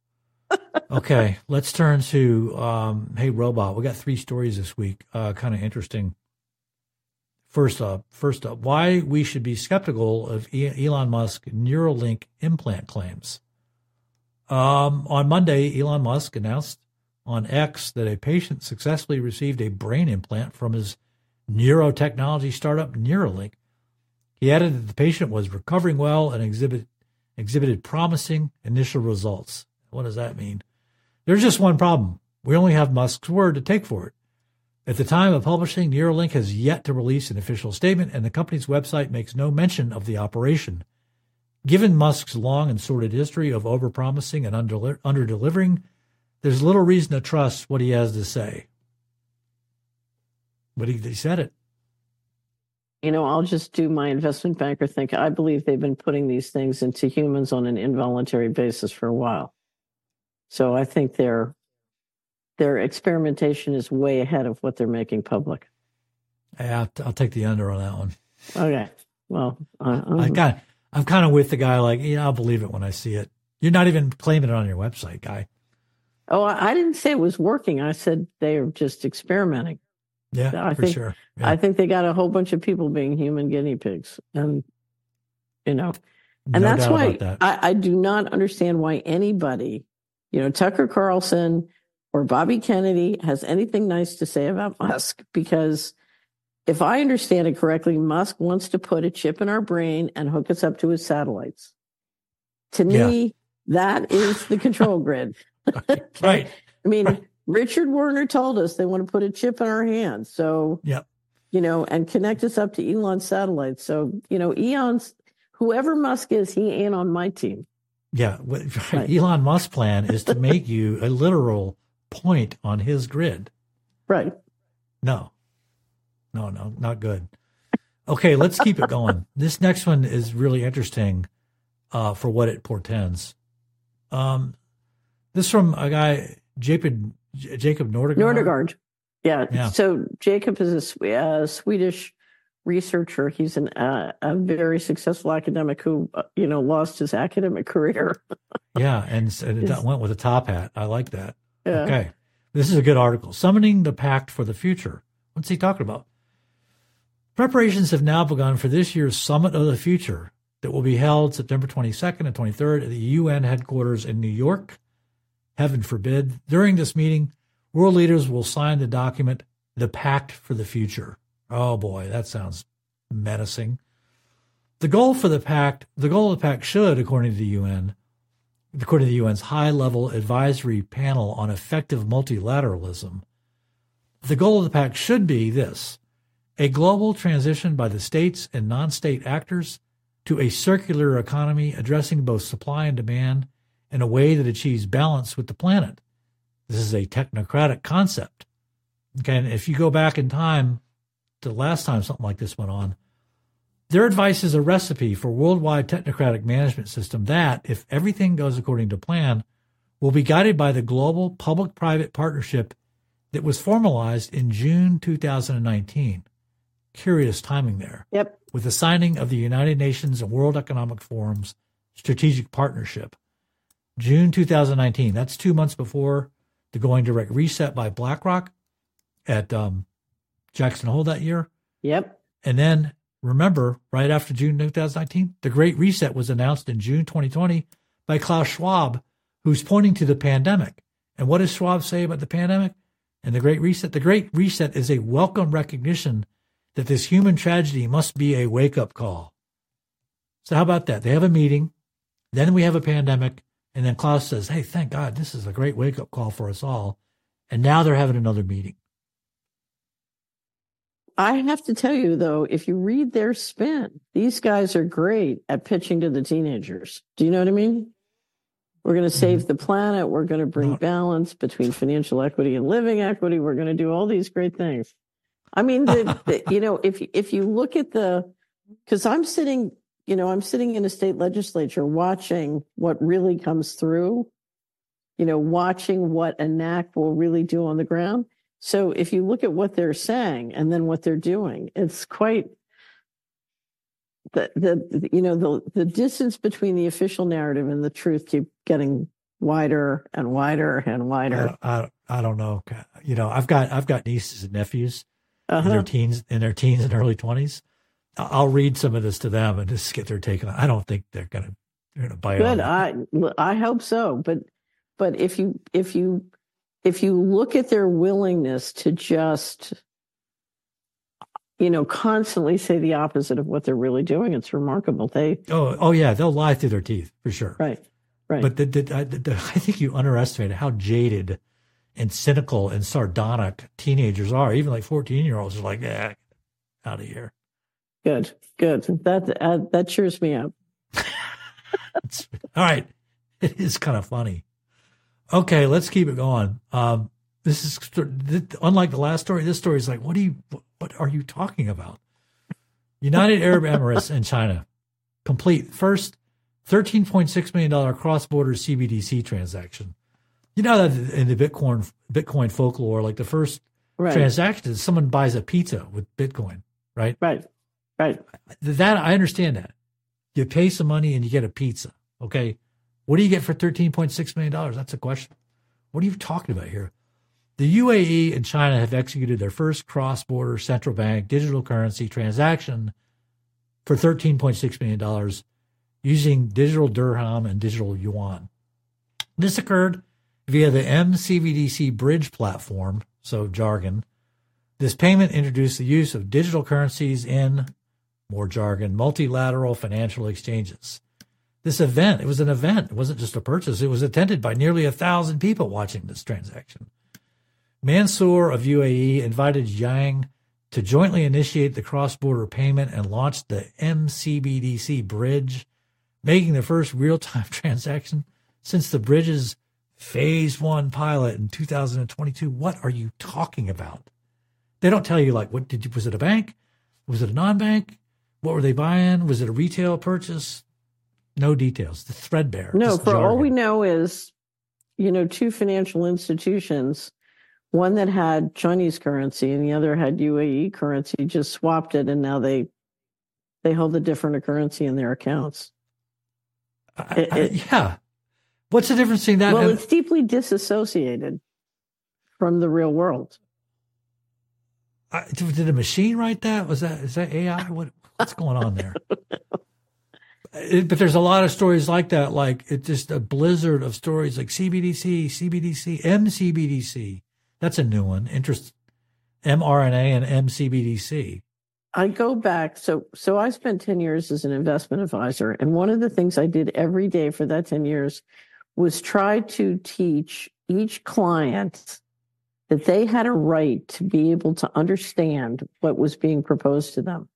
Okay, let's turn to um, Hey Robot. We got three stories this week. Uh, kind of interesting. First up, first up, why we should be skeptical of E- Elon Musk Neuralink implant claims. Um, on Monday, Elon Musk announced on X that a patient successfully received a brain implant from his neurotechnology startup Neuralink. He added that the patient was recovering well and exhibit, exhibited promising initial results. What does that mean? There's just one problem. We only have Musk's word to take for it. At the time of publishing, Neuralink has yet to release an official statement, and the company's website makes no mention of the operation. Given Musk's long and sordid history of overpromising and under, under-delivering, there's little reason to trust what he has to say. But he, he said it. You know, I'll just do my investment banker think. I believe they've been putting these things into humans on an involuntary basis for a while. So I think their their experimentation is way ahead of what they're making public. Yeah, I'll, I'll take the under on that one. Okay. Well, uh, I got. I'm kind of with the guy. Like, yeah, I'll believe it when I see it. You're not even claiming it on your website, guy. Oh, I didn't say it was working. I said they are just experimenting. Yeah, I for think, sure. Yeah. I think they got a whole bunch of people being human guinea pigs, and you know, and No that's doubt why about that. I, I do not understand why anybody, you know, Tucker Carlson or Bobby Kennedy has anything nice to say about Musk, because if I understand it correctly, Musk wants to put a chip in our brain and hook us up to his satellites. To me, Yeah. that is the control grid. Right. I mean, Right. Richard Werner told us they want to put a chip in our hands. So, Yep. you know, and connect us up to Elon's satellites. So, you know, Elon's, whoever Musk is, he ain't on my team. Yeah. What, Right. Elon Musk's plan is to make you a literal point on his grid. Right. No. No, no, not good. Okay, let's keep it going. This next one is really interesting uh, for what it portends. Um, this from a guy, Jacob, Jacob Nordegard. Nordegard. Yeah. Yeah. So Jacob is a Swe- uh, Swedish researcher. He's an, uh, a very successful academic who, uh, you know, lost his academic career. Yeah, and, and it went with a top hat. I like that. Yeah. Okay. This is a good article. Summoning the Pact for the Future. What's he talking about? Preparations have now begun for this year's Summit of the Future that will be held September twenty-second and twenty-third at the U N headquarters in New York. Heaven forbid. During this meeting, world leaders will sign the document, The Pact for the Future. Oh boy, that sounds menacing. The goal for the pact, the goal of the pact should, according to the U N, according to the U N's high-level advisory panel on effective multilateralism, the goal of the pact should be this: a global transition by the states and non-state actors to a circular economy addressing both supply and demand in a way that achieves balance with the planet. This is a technocratic concept. Okay, and if you go back in time to the last time something like this went on, their advice is a recipe for a worldwide technocratic management system that, if everything goes according to plan, will be guided by the global public-private partnership that was formalized in June two thousand nineteen. Curious timing there. Yep. With the signing of the United Nations and World Economic Forum's strategic partnership. June two thousand nineteen. That's two months before the going direct reset by BlackRock at um, Jackson Hole that year. Yep. And then, remember, right after June two thousand nineteen, the Great Reset was announced in June twenty twenty by Klaus Schwab, who's pointing to the pandemic. And what does Schwab say about the pandemic and the Great Reset? The Great Reset is a welcome recognition that this human tragedy must be a wake-up call. So how about that? They have a meeting, then we have a pandemic, and then Klaus says, hey, thank God, this is a great wake-up call for us all. And now they're having another meeting. I have to tell you, though, if you read their spin, these guys are great at pitching to the teenagers. Do you know what I mean? We're going to save the planet. We're going to bring balance between financial equity and living equity. We're going to do all these great things. I mean, the, the, you know, if if you look at the, because I'm sitting, you know, I'm sitting in a state legislature watching what really comes through, you know, watching what E N A C will really do on the ground. So if you look at what they're saying and then what they're doing, it's quite the the you know the the distance between the official narrative and the truth keep getting wider and wider and wider. I, I, I don't know. You know, I've got I've got nieces and nephews Uh-huh. in their teens, in their teens and early twenties. I'll read some of this to them and just get their take on it. I don't think they're gonna they're gonna buy Good. it. I I hope so. But but if you if you if you look at their willingness to just you know, constantly say the opposite of what they're really doing. It's remarkable. They Oh, oh yeah, they'll lie through their teeth for sure. right, right. But the, the, I, the, I think you underestimate how jaded and cynical and sardonic teenagers are. Even like fourteen-year-olds are like, "Yeah, out of here." Good, good. That uh, that cheers me up. All right, it is kind of funny. Okay, let's keep it going. Um, this is unlike the last story. This story is like, what do you? What are you talking about? United Arab Emirates and China complete first thirteen point six million dollars cross-border C B D C transaction. You know that in the Bitcoin Bitcoin folklore, like the first Right. transaction is someone buys a pizza with Bitcoin, right? Right, right. That I understand that. You pay some money and you get a pizza. Okay. What do you get for thirteen point six million dollars? That's a question. What are you talking about here? The U A E and China have executed their first cross-border central bank digital currency transaction for thirteen point six million dollars using digital dirham and digital yuan. This occurred via the M C B D C bridge platform, so jargon. This payment introduced the use of digital currencies in, more jargon, multilateral financial exchanges. This event, it was an event. It wasn't just a purchase. It was attended by nearly a thousand people watching this transaction. Mansour of U A E invited Yang to jointly initiate the cross-border payment and launch the M C B D C bridge, making the first real-time transaction since the bridge's phase one pilot in two thousand twenty-two. What are you talking about? They don't tell you, like, what did you, was it a bank? Was it a non-bank? What were they buying? Was it a retail purchase? No details. The threadbare. No, just for all jargon. we know is, you know, two financial institutions, one that had Chinese currency and the other had U A E currency, just swapped it, and now they they hold a different currency in their accounts. I- It- I- it- yeah. What's the difference between that Well, and it's deeply disassociated from the real world. I, did a machine write that? Was that is that A I? What what's going on there? It, but there's a lot of stories like that. Like it's just a blizzard of stories like C B D C, C B D C, M C B D C. That's a new one. Interest mRNA and M C B D C. I go back. So, so I spent ten years as an investment advisor. And one of the things I did every day for that ten years was try to teach each client that they had a right to be able to understand what was being proposed to them.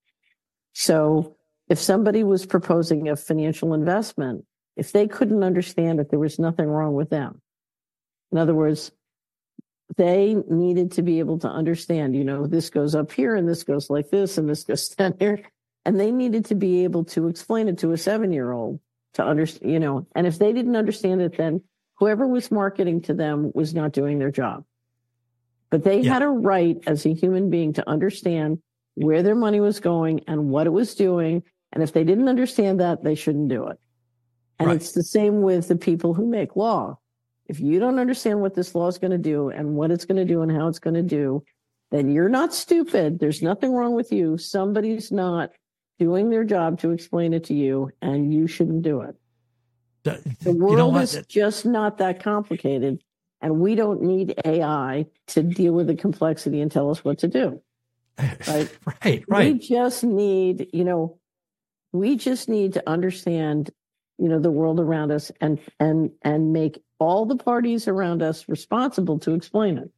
So if somebody was proposing a financial investment, if they couldn't understand it, there was nothing wrong with them. In other words, they needed to be able to understand, you know, this goes up here and this goes like this and this goes down here. And they needed to be able to explain it to a seven-year-old to understand, you know, and if they didn't understand it, then whoever was marketing to them was not doing their job. But they Yeah. had a right as a human being to understand where their money was going and what it was doing. And if they didn't understand that, they shouldn't do it. And Right. it's the same with the people who make law. If you don't understand what this law is going to do and what it's going to do and how it's going to do, then you're not stupid. There's nothing wrong with you. Somebody's not doing their job to explain it to you, and you shouldn't do it. The, The you know world what? is just not that complicated, and we don't need A I to deal with the complexity and tell us what to do. Right? right, right. We just need, you know, we just need to understand, you know, the world around us and and and make all the parties around us responsible to explain it.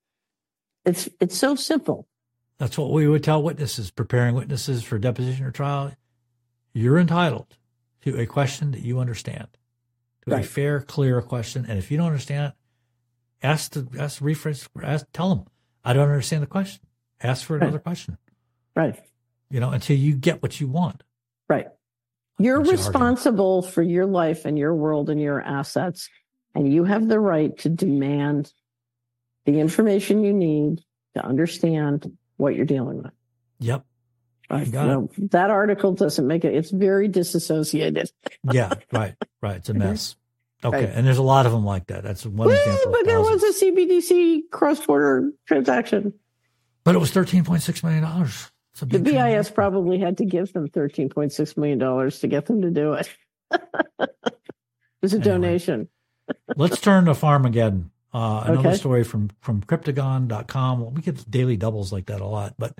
It's it's so simple. That's what we would tell witnesses preparing witnesses for deposition or trial. You're entitled to a question that you understand, to a Right. fair, clear question. And if you don't understand it, ask the ask the reference, ask, tell them, I don't understand the question. Ask for another Right. question, Right. you know, until you get what you want. Right. You're Jargon. responsible for your life and your world and your assets, and you have the right to demand the information you need to understand what you're dealing with. Yep. Right. You got No, that article doesn't make it. It's very disassociated. Yeah. Right. Right. It's a mess. Okay. Right. And there's a lot of them like that. That's one Well, example. of but there was thousands. a C B D C cross-border transaction. But it was thirteen point six million dollars. It's a The big B I S transaction. probably had to give them thirteen point six million dollars to get them to do it. It was a Anyway. donation. Let's turn to Farmageddon. Uh, another Okay. story from, from Cryptagon dot com. Well, we get daily doubles like that a lot, but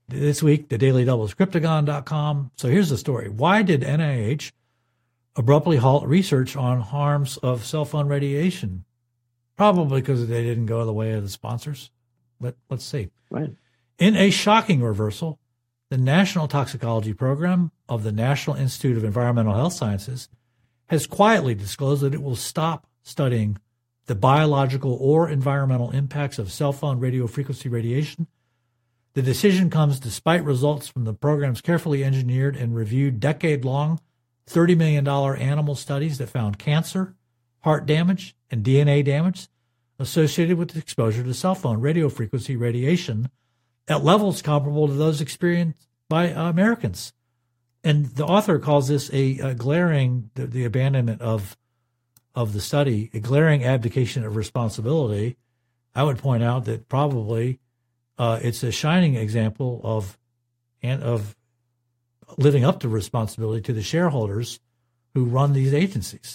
This week, the Daily Double is Cryptagon dot com. So here's the story. Why did N I H abruptly halt research on harms of cell phone radiation? Probably because they didn't go the way of the sponsors. But let's see. Right. In a shocking reversal, the National Toxicology Program of the National Institute of Environmental Health Sciences has quietly disclosed that it will stop studying the biological or environmental impacts of cell phone radio frequency radiation. The decision comes despite results from the program's carefully engineered and reviewed decade-long thirty million dollars animal studies that found cancer, heart damage, and D N A damage associated with exposure to cell phone radio frequency radiation at levels comparable to those experienced by uh, Americans. And the author calls this a, a glaring, the, the abandonment of of the study, a glaring abdication of responsibility. I would point out that probably uh, it's a shining example of and of living up to responsibility to the shareholders who run these agencies.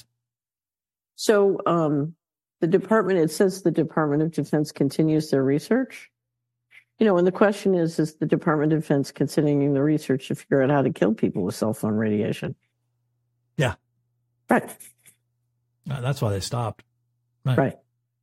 So um, the department, it says the Department of Defense continues their research. You know, and the question is, is the Department of Defense continuing the research to figure out how to kill people with cell phone radiation? Yeah. Right. Uh, That's why they stopped. Right. Right.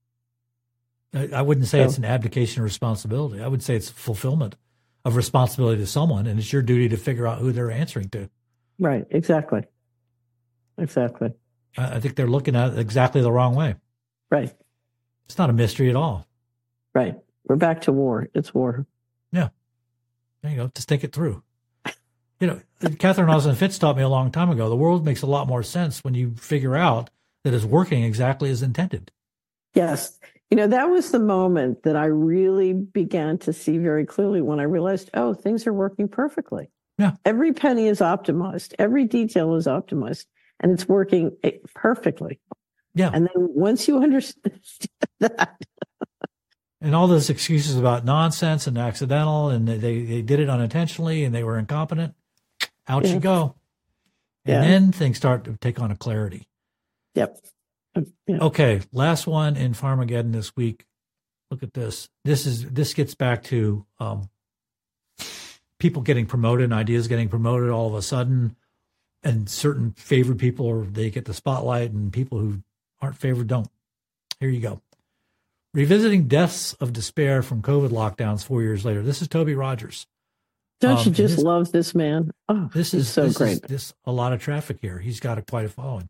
I, I wouldn't say So- it's an abdication of responsibility. I would say it's fulfillment of responsibility to someone, and it's your duty to figure out who they're answering to. Right. Exactly. Exactly. I, I think they're looking at it exactly the wrong way. Right. It's not a mystery at all. Right. We're back to war. It's war. Yeah. There you go. Just think it through. You know, Catherine Osmond Fitz taught me a long time ago, the world makes a lot more sense when you figure out that it's working exactly as intended. Yes. You know, that was the moment that I really began to see very clearly when I realized, oh, things are working perfectly. Yeah. Every penny is optimized. Every detail is optimized, and it's working perfectly. Yeah. And then once you understand that, And all those excuses about nonsense and accidental, and they, they did it unintentionally and they were incompetent, out Yeah. you go. And Yeah. then things start to take on a clarity. yep. Yeah. Okay, last one in Pharmageddon this week. Look at this. This is this gets back to um, people getting promoted, and ideas getting promoted all of a sudden, and certain favored people, or they get the spotlight, and people who aren't favored don't. Here you go. Revisiting deaths of despair from COVID lockdowns four years later. This is Toby Rogers. Don't Um, you just this- love this man? Oh, This he's is so this great. Is, this a lot of traffic here. He's got a, quite a following.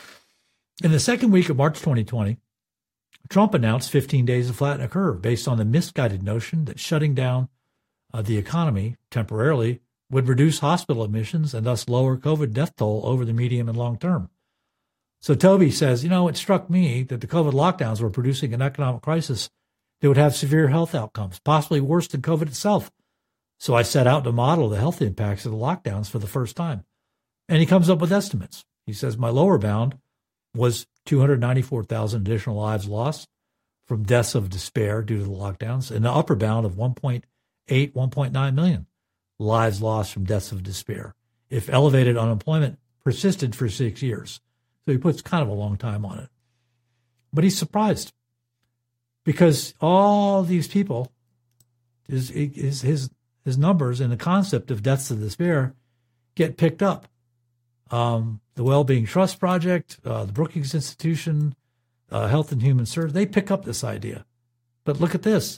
In the second week of March twenty twenty, Trump announced fifteen days to flatten a curve based on the misguided notion that shutting down uh, the economy temporarily would reduce hospital admissions and thus lower COVID death toll over the medium and long term. So Toby says, you know, it struck me that the COVID lockdowns were producing an economic crisis that would have severe health outcomes, possibly worse than COVID itself. So I set out to model the health impacts of the lockdowns for the first time. And he comes up with estimates. He says my lower bound was two hundred ninety-four thousand additional lives lost from deaths of despair due to the lockdowns, and the upper bound of one point eight, one point nine million lives lost from deaths of despair if elevated unemployment persisted for six years. So he puts kind of a long time on it. But he's surprised because all these people, his, his, his, his numbers and the concept of deaths of despair get picked up. Um, the Wellbeing Trust Project, uh, the Brookings Institution, uh, Health and Human Services, they pick up this idea. But look at this.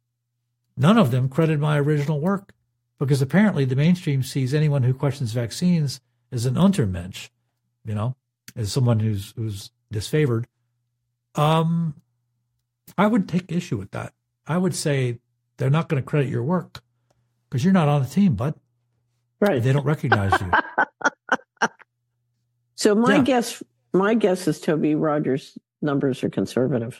None of them credit my original work because apparently the mainstream sees anyone who questions vaccines as an Untermensch, you know, as someone who's who's disfavored. Um, I would take issue with that. I would say they're not going to credit your work because you're not on the team, bud. Right. They don't recognize you. So my Yeah. guess, my guess is Toby Rogers' numbers are conservative.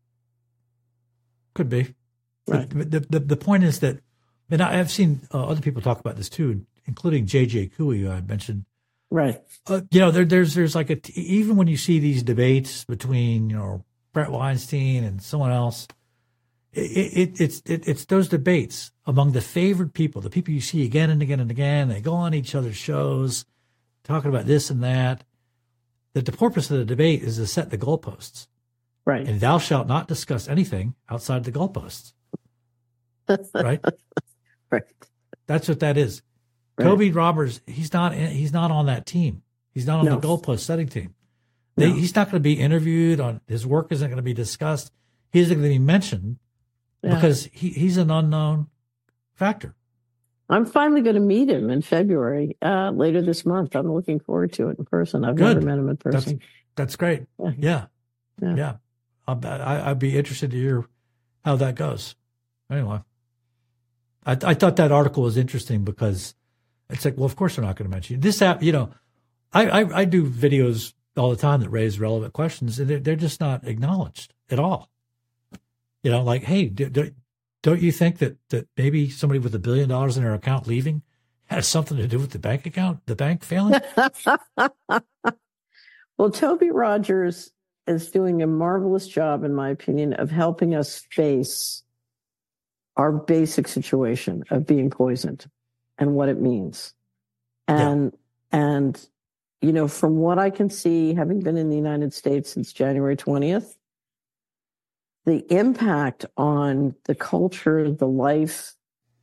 Could be. Right. The, the, the, the point is that, and I have seen uh, other people talk about this too, including J J Couey, who I mentioned. Right. Uh, you know, there, there's there's like a even when you see these debates between you know Brett Weinstein and someone else, it, it it's it, it's those debates among the favored people, the people you see again and again and again. They go on each other's shows, talking about this and that. That the purpose of the debate is to set the goalposts, Right. and thou shalt not discuss anything outside the goalposts. Right. Right. That's what that is. Right. Toby Roberts, he's not he's not on that team. He's not on no. the goalpost setting team. They, no. He's not going to be interviewed. On his work isn't going to be discussed. He isn't going to be mentioned yeah. because he, he's an unknown factor. I'm finally going to meet him in February, uh, later this month. I'm looking forward to it in person. I've Good. never met him in person. That's, that's great. Yeah. Yeah. yeah. yeah. I, I'd be interested to hear how that goes. Anyway, I, I thought that article was interesting because it's like, well, of course they're not going to mention you. This app, you know, I, I, I do videos all the time that raise relevant questions, and they're, they're just not acknowledged at all. You know, like, hey, do, do, don't you think that, that maybe somebody with a billion dollars in their account leaving has something to do with the bank account, the bank failing? Well, Toby Rogers is doing a marvelous job, in my opinion, of helping us face our basic situation of being poisoned and what it means. And, yeah. and, you know, from what I can see, having been in the United States since January twentieth, the impact on the culture, the life,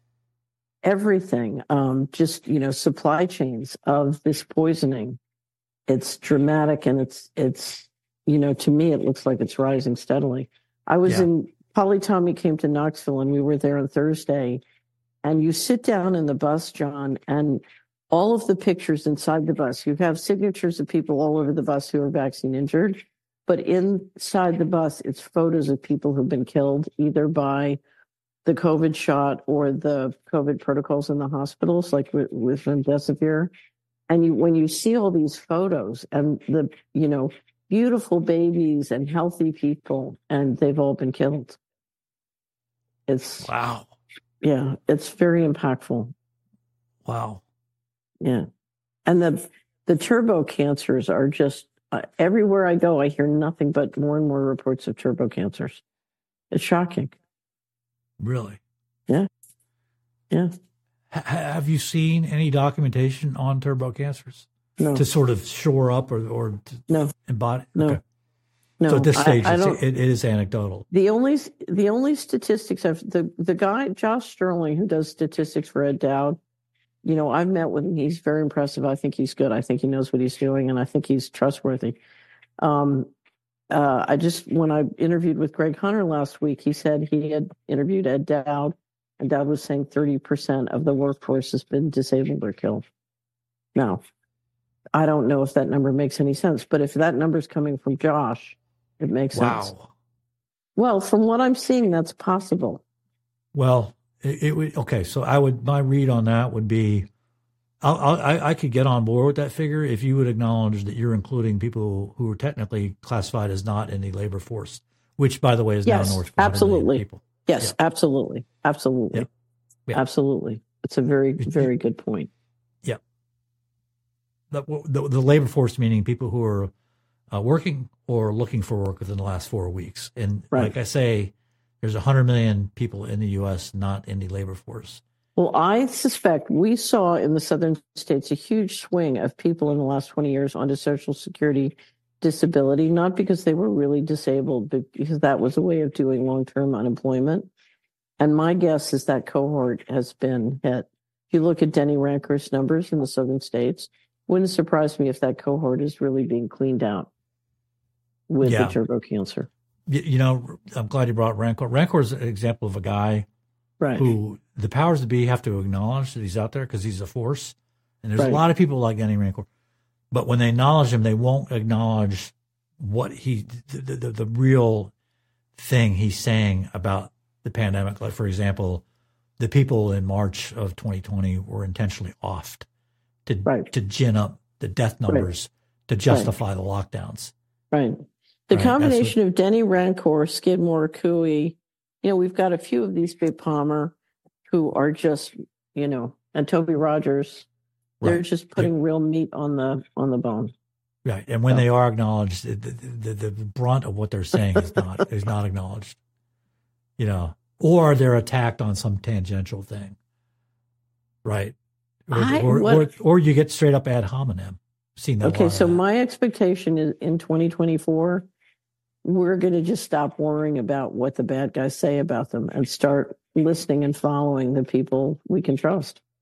everything, um, just, you know, supply chains of this poisoning, it's dramatic. And it's, it's, you know, to me, it looks like it's rising steadily. I was yeah. in, Polly Tommy came to Knoxville and we were there on Thursday, and you sit down in the bus, John, and all of the pictures inside the bus, you have signatures of people all over the bus who are vaccine injured, but inside the bus, it's photos of people who've been killed either by the COVID shot or the COVID protocols in the hospitals, like with, with remdesivir. And you, when you see all these photos and the, you know, beautiful babies and healthy people, and they've all been killed. It's wow. Yeah, it's very impactful. Wow. Yeah. And the the turbo cancers are just uh, everywhere I go, I hear nothing but more and more reports of turbo cancers. It's shocking. Really? Yeah. Yeah. H- have you seen any documentation on turbo cancers? No. To sort of shore up or, or to no. embody? No. Okay. No. So at this stage, I, I it's, it, it is anecdotal. The only the only statistics of the, the guy, Josh Sterling, who does statistics for Ed Dowd, you know, I've met with him. He's very impressive. I think he's good. I think he knows what he's doing, and I think he's trustworthy. Um, uh, I just, when I interviewed with Greg Hunter last week, he said he had interviewed Ed Dowd, and Dowd was saying thirty percent of the workforce has been disabled or killed. Now, I don't know if that number makes any sense, but if that number is coming from Josh, it makes wow. sense. Well, from what I'm seeing, that's possible. Well, it, it would, okay. So I would, my read on that would be, I'll, I'll, I I could get on board with that figure if you would acknowledge that you're including people who are technically classified as not in the labor force, which, by the way, is yes, now north of absolutely. People. Yes, yeah. absolutely. Absolutely. Yeah. Yeah. Absolutely. It's a very, very good point. Yeah. The, the, the labor force meaning people who are uh, working or looking for work within the last four weeks. And right. like I say, there's one hundred million people in the U S not in the labor force. Well, I suspect we saw in the southern states a huge swing of people in the last twenty years onto Social Security disability, not because they were really disabled, but because that was a way of doing long-term unemployment. And my guess is that cohort has been hit. If you look at Denny Rancourt's numbers in the southern states, wouldn't surprise me if that cohort is really being cleaned out with yeah. the turbo cancer. You, you know, I'm glad you brought Rancourt. Rancourt is an example of a guy right. who the powers that be have to acknowledge that he's out there because he's a force. And there's right. a lot of people like Denny Rancourt. But when they acknowledge him, they won't acknowledge what he, the, the, the real thing he's saying about the pandemic. Like, for example, the people in March of twenty twenty were intentionally offed to right. to gin up the death numbers right. to justify right. the lockdowns. Right. The right. combination what, of Denny Rancourt, Skidmore, Cooey, you know, we've got a few of these big Palmer who are just, you know, and Toby Rogers. They're right. just putting they, real meat on the on the bone. Right. And when so. they are acknowledged, the, the, the, the brunt of what they're saying is not is not acknowledged. You know, or they're attacked on some tangential thing. Right. Or, I, or, what, or, or you get straight up ad hominem. Seen that okay, so that. my expectation is in twenty twenty-four, we're going to just stop worrying about what the bad guys say about them and start listening and following the people we can trust.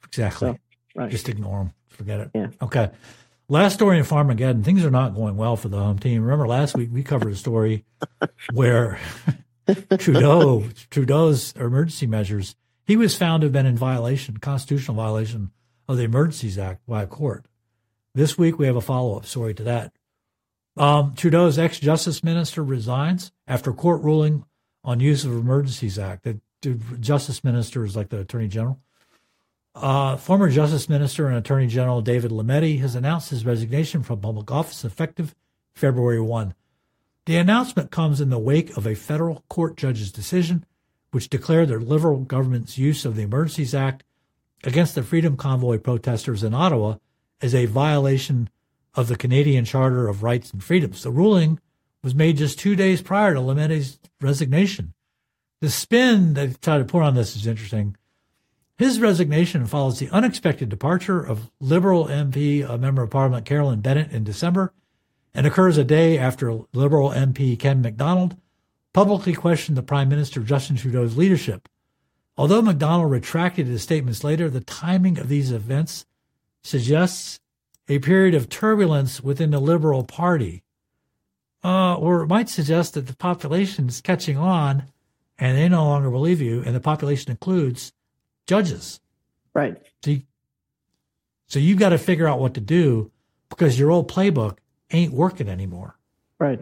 Exactly. So, right. Just ignore them. Forget it. Yeah. Okay. Last story in Farmageddon. Things are not going well for the home team. Remember last week we covered a story where Trudeau, Trudeau's emergency measures, he was found to have been in violation, constitutional violation of the Emergencies Act by a court. This week we have a follow-up story to that. Um, Trudeau's ex-justice minister resigns after court ruling on use of Emergencies Act. The, the justice minister is like the attorney general. Uh, former Justice Minister and Attorney General David Lametti has announced his resignation from public office effective February first. The announcement comes in the wake of a federal court judge's decision, which declared the Liberal government's use of the Emergencies Act against the Freedom Convoy protesters in Ottawa as a violation of the Canadian Charter of Rights and Freedoms. The ruling was made just two days prior to Lametti's resignation. The spin they tried to put on this is interesting. His resignation follows the unexpected departure of Liberal M P, a member of Parliament, Carolyn Bennett, in December, and occurs a day after Liberal M P Ken McDonald publicly questioned the Prime Minister Justin Trudeau's leadership. Although McDonald retracted his statements later, the timing of these events suggests a period of turbulence within the Liberal Party, uh, or it might suggest that the population is catching on and they no longer believe you, and the population includes judges. Right. So, you, so you've got to figure out what to do because your old playbook ain't working anymore. Right.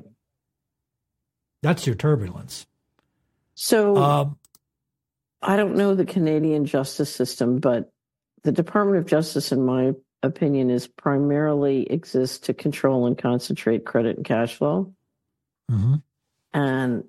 That's your turbulence. So Um, I don't know the Canadian justice system, but the Department of Justice, in my opinion, is primarily exists to control and concentrate credit and cash flow. mm-hmm. And,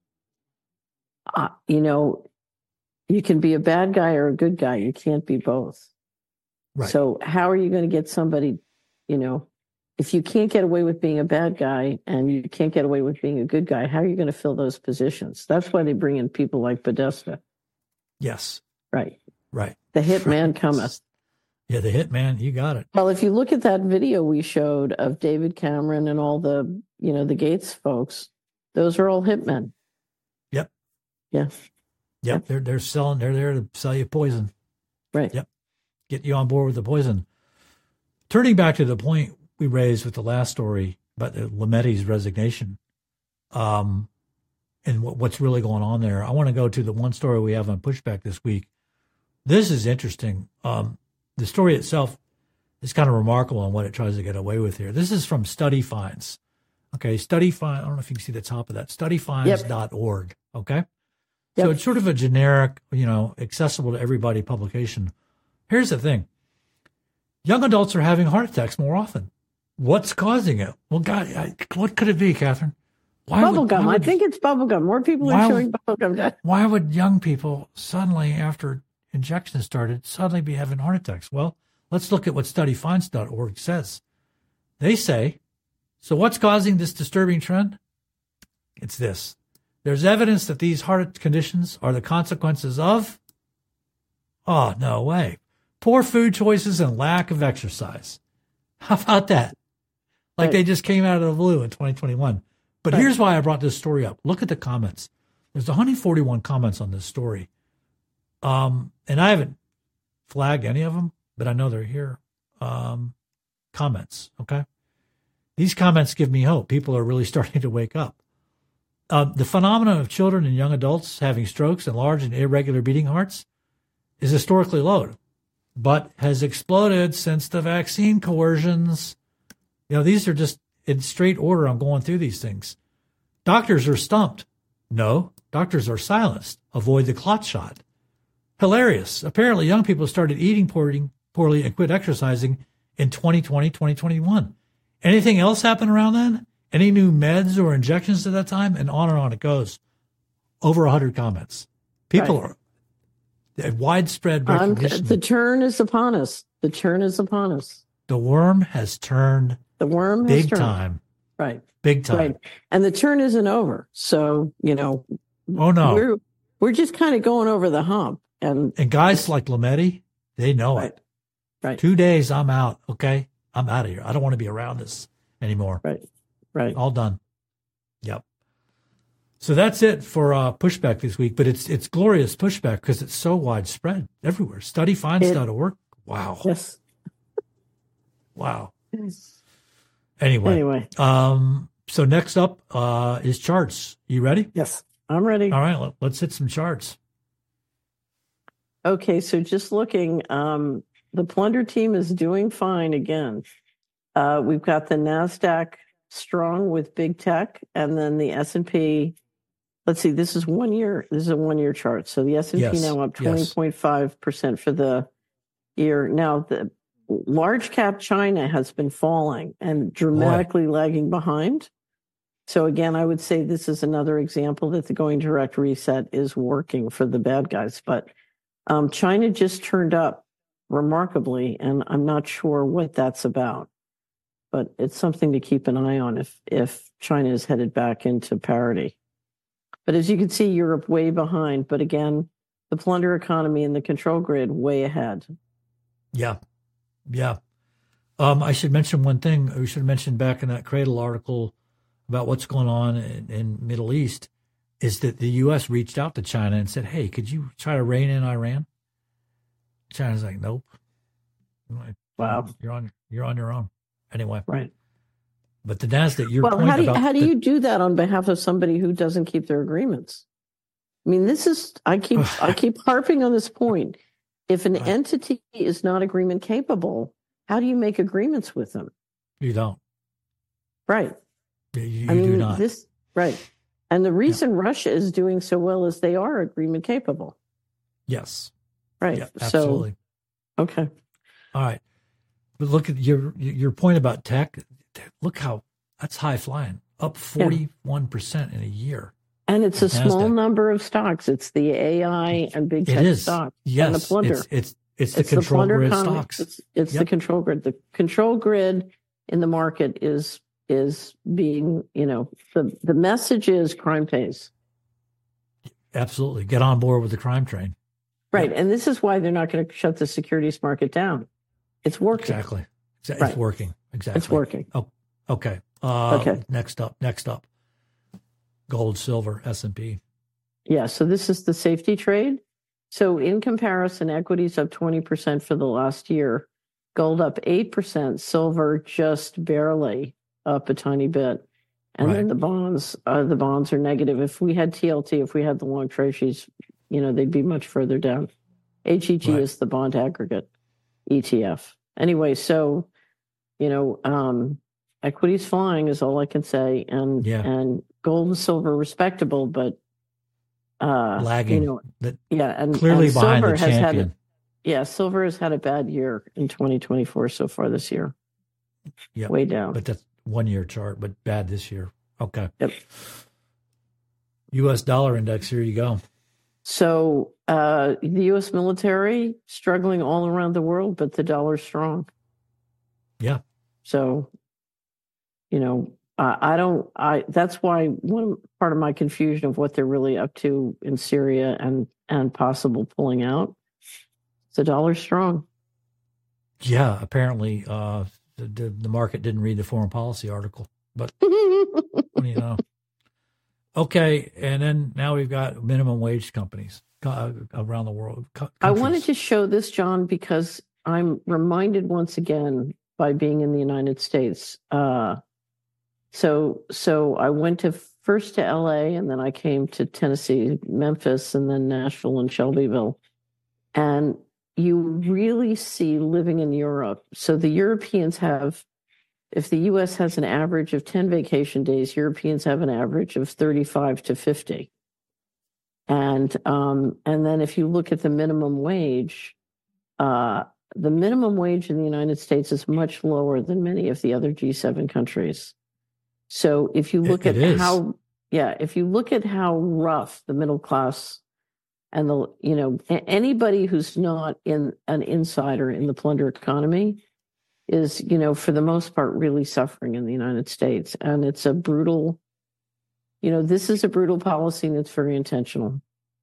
uh, you know, you can be a bad guy or a good guy. You can't be both. Right. So how are you going to get somebody, you know, if you can't get away with being a bad guy and you can't get away with being a good guy, how are you going to fill those positions? That's why they bring in people like Podesta. Yes. Right. Right. The hitman cometh. Yeah, the hitman, you got it. Well, if you look at that video we showed of David Cameron and all the, you know, the Gates folks, those are all hitmen. Yep. Yeah. Yep. They're they're selling, they're there to sell you poison. Right. Yep. Get you on board with the poison. Turning back to the point we raised with the last story about the Lametti's resignation, um, and what, what's really going on there, I want to go to the one story we have on Pushback this week. This is interesting. Um, the story itself is kind of remarkable on what it tries to get away with here. This is from Study Finds. Okay, Study Find. I don't know if you can see the top of that. study finds dot org. Yep. Okay. Yep. So it's sort of a generic, you know, accessible to everybody publication. Here's the thing. Young adults are having heart attacks more often. What's causing it? Well, God, I, what could it be, Catherine? Why bubblegum. Would, I think it's bubblegum. More people are chewing bubblegum. Why would young people suddenly, after injections started, suddenly be having heart attacks? Well, let's look at what study finds dot org says. They say, so what's causing this disturbing trend? It's this. There's evidence that these heart conditions are the consequences of, oh, no way, poor food choices and lack of exercise. How about that? Like right. They just came out of the blue in twenty twenty-one. But right. Here's why I brought this story up. Look at the comments. There's one hundred forty-one comments on this story. Um, and I haven't flagged any of them, but I know they're here. Um, comments, okay? These comments give me hope. People are really starting to wake up. Uh, the phenomenon of children and young adults having strokes and large and irregular beating hearts is historically low, but has exploded since the vaccine coercions. You know, these are just in straight order. I'm going through these things. Doctors are stumped. No, doctors are silenced. Avoid the clot shot. Hilarious. Apparently, young people started eating poorly, poorly and quit exercising in twenty twenty, twenty twenty-one. Anything else happen around then? Any new meds or injections at that time? And on and on it goes. Over one hundred comments. People right. are widespread recognition. Um, the turn is upon us. The turn is upon us. The worm has turned. The worm big has turned. time. Right. Big time. Right. And the turn isn't over. So, you know. Oh, no. We're, we're just kind of going over the hump. And, and guys like Lametti, they know right. it. Right. Two days, I'm out. Okay. I'm out of here. I don't want to be around this anymore. Right. Right. All done. Yep. So that's it for uh, pushback this week, but it's it's glorious pushback because it's so widespread everywhere. study finds dot org. Wow. Yes. Wow. Anyway. Anyway. Um, so next up uh, is charts. You ready? Yes, I'm ready. All right, let, let's hit some charts. Okay, so just looking, um, the Plunder team is doing fine again. Uh, we've got the NASDAQ strong with big tech, and then the S and P. Let's see, this is one year. This is a one-year chart. So the S and P Yes, now up yes. twenty point five percent for the year. Now, the large cap China has been falling and dramatically lagging behind. So again, I would say this is another example that the going direct reset is working for the bad guys. But um, China just turned up remarkably, and I'm not sure what that's about. But it's something to keep an eye on if if China is headed back into parity. But as you can see, Europe way behind. But again, the plunder economy and the control grid way ahead. Yeah. Yeah. Um, I should mention one thing. We should have mentioned back in that Cradle article about what's going on in, in Middle East is that the U S reached out to China and said, hey, could you try to rein in Iran? China's like, nope. Wow. You're on, you're on your own. Anyway. Right. But the NASDAQ, your well, point how do you, about how do the, you do that on behalf of somebody who doesn't keep their agreements? I mean, this is I keep I keep harping on this point. If an Right. entity is not agreement capable, how do you make agreements with them? You don't. Right. You, you I mean, do not. this right. And the reason Russia is doing so well is they are agreement capable. Yes. Right. Yeah, so absolutely. okay. All right. But look at your your point about tech. Look how that's high flying, up forty-one percent in a year. And it's a NASDAQ. small number of stocks. It's the A I and big It tech is. stocks. Yes. And the plunder. It's, it's, it's the It's the control plunder grid economy. stocks. It's, it's the Yep. control grid. The control grid in the market is is being, you know, the, the message is crime pays. Absolutely. Get on board with the crime train. Right. Yep. And this is why they're not going to shut the securities market down. It's working. Exactly. It's, Right. it's working. Exactly. It's working. Oh, okay. Uh, Okay. Next up. Next up. Gold, silver, S and P. Yeah. So this is the safety trade. So in comparison, equities up twenty percent for the last year, gold up eight percent, silver just barely up a tiny bit. And then Right. the bonds, uh, the bonds are negative. If we had T L T, if we had the long treasuries, you know, they'd be much further down. H E G Right. is the bond aggregate E T F. Anyway, so, you know, um, equities flying is all I can say. And, Yeah. and gold and silver respectable, but, uh, Lagging. you know, That yeah. And clearly and behind silver the has had, champion. a, yeah, silver has had a bad year in twenty twenty-four so far this year. Yep. Way down. But that's one year chart, but bad this year. Okay. Yep. U S dollar index. Here you go. So uh, the U S military struggling all around the world, but the dollar's strong. Yeah. So, you know, I, I don't. I that's why one part of my confusion of what they're really up to in Syria and and possible pulling out. The dollar's strong. Yeah. Apparently, uh, the, the the market didn't read the foreign policy article, but you know. Okay, and then now we've got minimum wage companies uh, around the world. Co- I wanted countries. to show this, John, because I'm reminded once again by being in the United States. Uh, so, so I went to first to L A, and then I came to Tennessee, Memphis, and then Nashville and Shelbyville. And you really see living in Europe. So the Europeans have, if the U S has an average of ten vacation days, Europeans have an average of thirty-five to fifty. And um, and then if you look at the minimum wage, uh, the minimum wage in the United States is much lower than many of the other G seven countries. So if you look It- it at is. how, yeah, if you look at how rough the middle class and the, you know, a- anybody who's not in an insider in the plunder economy is, you know, for the most part, really suffering in the United States. And it's a brutal, you know, this is a brutal policy that's very intentional.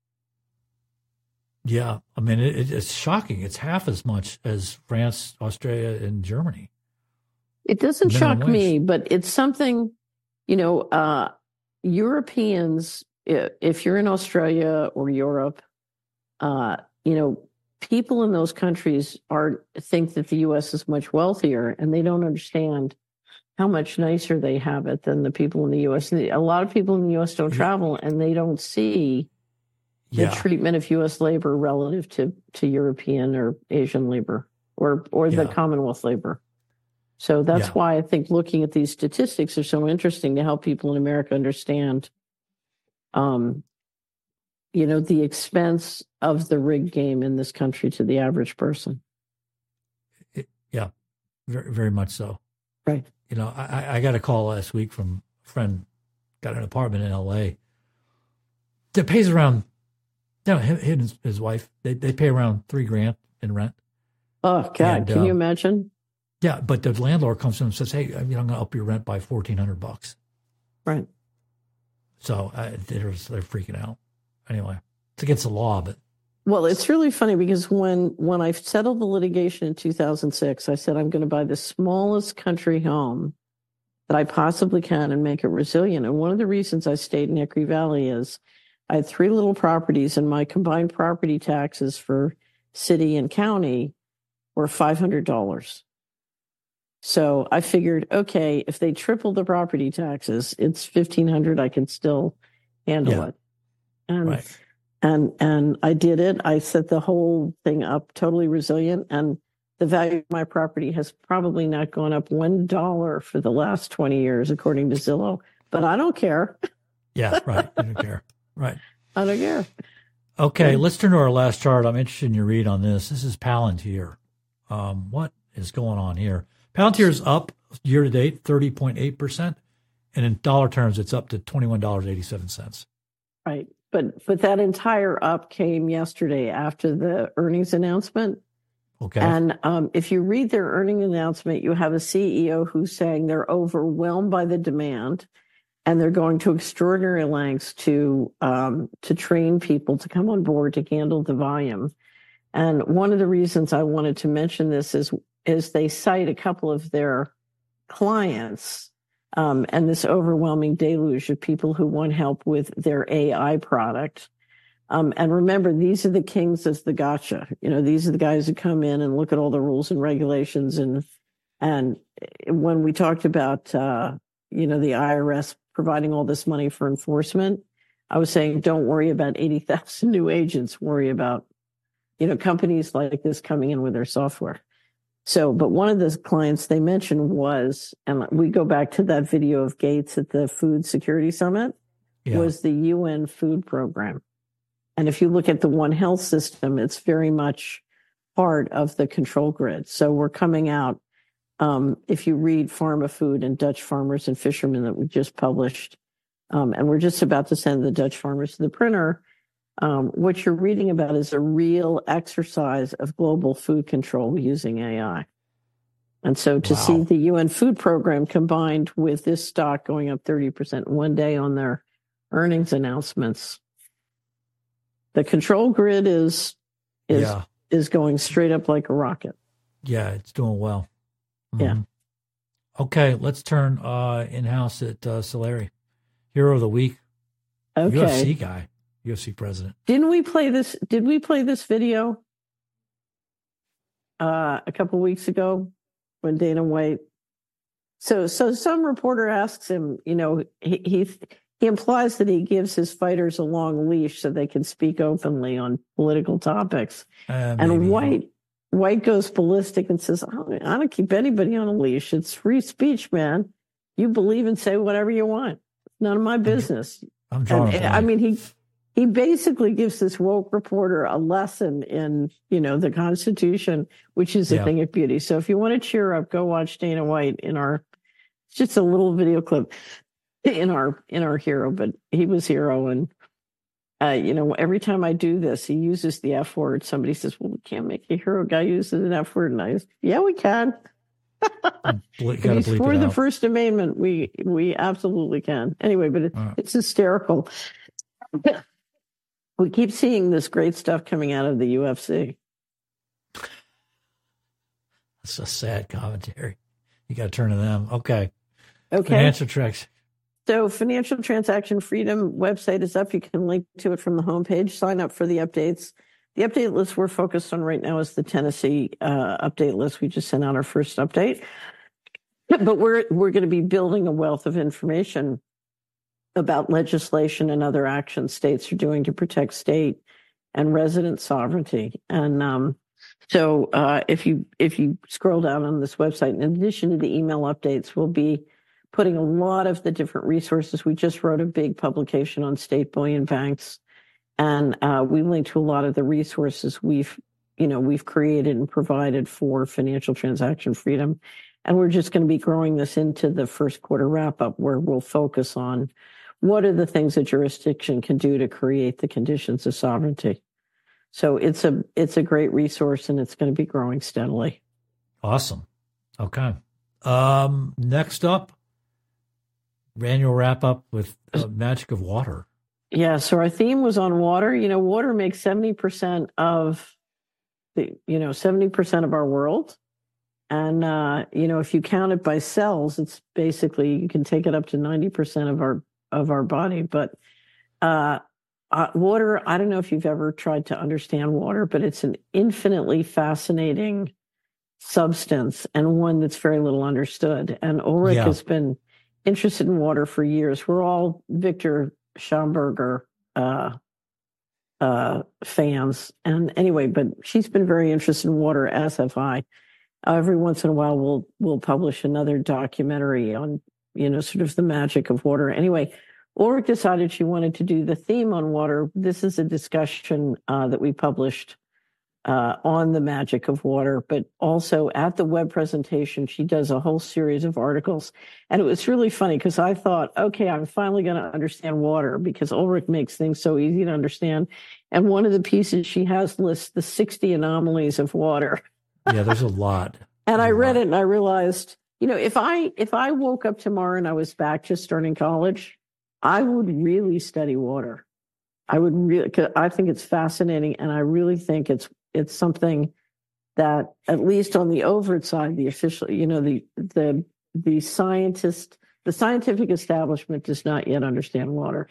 Yeah, I mean it, it- it's shocking. It's half as much as France, Australia, and Germany. It doesn't Minimum shock wage. me, but it's something, you know, uh, Europeans, if you're in Australia or Europe, uh, you know, people in those countries are think that the U S is much wealthier, and they don't understand how much nicer they have it than the people in the U S. A lot of people in the U S don't travel, and they don't see the Yeah. treatment of U S labor relative to, to European or Asian labor or or the Yeah. Commonwealth labor. So that's Yeah. why I think looking at these statistics are so interesting to help people in America understand, um, you know, the expense of the rig game in this country to the average person. It, yeah, very, very much so. Right. You know, I, I got a call last week from a friend, got an apartment in L A that pays around, you know, him, him and his, his wife, they, they pay around three grand in rent. Oh, God, And, can uh, you imagine? Yeah, but the landlord comes to him and says, hey, you know, I'm going to up your rent by fourteen hundred bucks. Right. So uh, they're, they're freaking out. Anyway, it's against the law, but. Well, it's really funny because when when I settled the litigation in two thousand six, I said I'm going to buy the smallest country home that I possibly can and make it resilient. And one of the reasons I stayed in Hickory Valley is I had three little properties, and my combined property taxes for city and county were five hundred dollars. So I figured, okay, if they triple the property taxes, it's fifteen hundred dollars. I can still handle Yeah. it. And Right. And and I did it. I set the whole thing up totally resilient, and the value of my property has probably not gone up one dollar for the last twenty years, according to Zillow. But I don't care. Yeah, right. I don't care. Right. I don't care. Okay, Yeah. let's turn to our last chart. I'm interested in your read on this. This is Palantir. Um, what is going on here? Palantir is up year to date thirty point eight percent, and in dollar terms, it's up to twenty-one dollars and eighty-seven cents. Right. But but that entire up came yesterday after the earnings announcement. Okay. And um, if you read their earnings announcement, you have a C E O who's saying they're overwhelmed by the demand, and they're going to extraordinary lengths to um, to train people to come on board to handle the volume. And one of the reasons I wanted to mention this is is they cite a couple of their clients um, and this overwhelming deluge of people who want help with their A I product. Um, and remember, these are the kings of the gotcha. You know, these are the guys who come in and look at all the rules and regulations. And and when we talked about, uh, you know, the I R S providing all this money for enforcement, I was saying, don't worry about eighty thousand new agents. Worry about, you know, companies like this coming in with their software. So, but one of the clients they mentioned was, and we go back to that video of Gates at the Food Security Summit, Yeah. was the U N Food Program. And if you look at the One Health system, it's very much part of the control grid. So we're coming out, um, if you read Pharma Food and Dutch Farmers and Fishermen that we just published, um, and we're just about to send the Dutch farmers to the printer, um, what you're reading about is a real exercise of global food control using A I. And so to Wow. see the U N Food Program combined with this stock going up thirty percent in one day on their earnings announcements, the control grid is is Yeah. is going straight up like a rocket. Yeah, it's doing well. Yeah. Mhm. Okay, let's turn uh, in-house at uh, Solari. Hero of the week, Okay. U F C guy, U F C president. Didn't we play this? Did we play this video uh, a couple weeks ago when Dana White? So, so some reporter asks him. You know, he he he implies that he gives his fighters a long leash so they can speak openly on political topics. Uh, And maybe. White White goes ballistic and says, I don't, I don't keep anybody on a leash. It's free speech, man. You believe and say whatever you want. It's none of my business. I'm drawing And, a I blank. mean, he he basically gives this woke reporter a lesson in, you know, the Constitution, which is a Yeah. thing of beauty. So if you want to cheer up, go watch Dana White in our, it's just a little video clip in our in our hero, but he was hero. And uh, you know, every time I do this, he uses the F word. Somebody says, well, we can't make a hero guy uses an F word. And I say, yeah, we can. Ble- If gotta he's bleep for it the out. First Amendment, we we absolutely can. Anyway, but it, All right. it's hysterical. We keep seeing this great stuff coming out of the U F C. It's a sad commentary. You got to turn to them. Okay. Okay. Financial tracks. So Financial Transaction Freedom website is up. You can link to it from the homepage. Sign up for the updates. The update list we're focused on right now is the Tennessee uh, update list. We just sent out our first update. But we're we're going to be building a wealth of information about legislation and other actions states are doing to protect state and resident sovereignty. And um, so uh, if you if you scroll down on this website, in addition to the email updates, we'll be putting a lot of the different resources. We just wrote a big publication on state bullion banks, and uh, we linked to a lot of the resources we've you know we've created and provided for financial transaction freedom. And we're just going to be growing this into the first quarter wrap up, where we'll focus on what are the things that jurisdiction can do to create the conditions of sovereignty. So it's a it's a great resource, and it's going to be growing steadily. Awesome. Okay. Um, next up, annual wrap up with uh, Magic of Water. Yeah. So our theme was on water. You know, water makes seventy percent of the you know seventy percent of our world. And, uh, you know, if you count it by cells, it's basically, you can take it up to ninety percent of our, of our body. But, uh, uh, water, I don't know if you've ever tried to understand water, but it's an infinitely fascinating substance and one that's very little understood. And Ulrich Yeah. has been interested in water for years. We're all Victor Schomburger, uh, uh, fans. And anyway, but she's been very interested in water, as have I. Every once in a while, we'll we'll publish another documentary on, you know, sort of the magic of water. Anyway, Ulrich decided she wanted to do the theme on water. This is a discussion uh, that we published uh, on the magic of water, but also at the web presentation, she does a whole series of articles. And it was really funny because I thought, okay, I'm finally going to understand water because Ulrich makes things so easy to understand. And one of the pieces she has lists the sixty anomalies of water. Yeah, there's a lot. And I read it and I realized, you know, if I if I woke up tomorrow and I was back just starting college, I would really study water. I would really, cause I think it's fascinating, and I really think it's it's something that, at least on the overt side, the official, you know, the the the scientist, the scientific establishment does not yet understand water.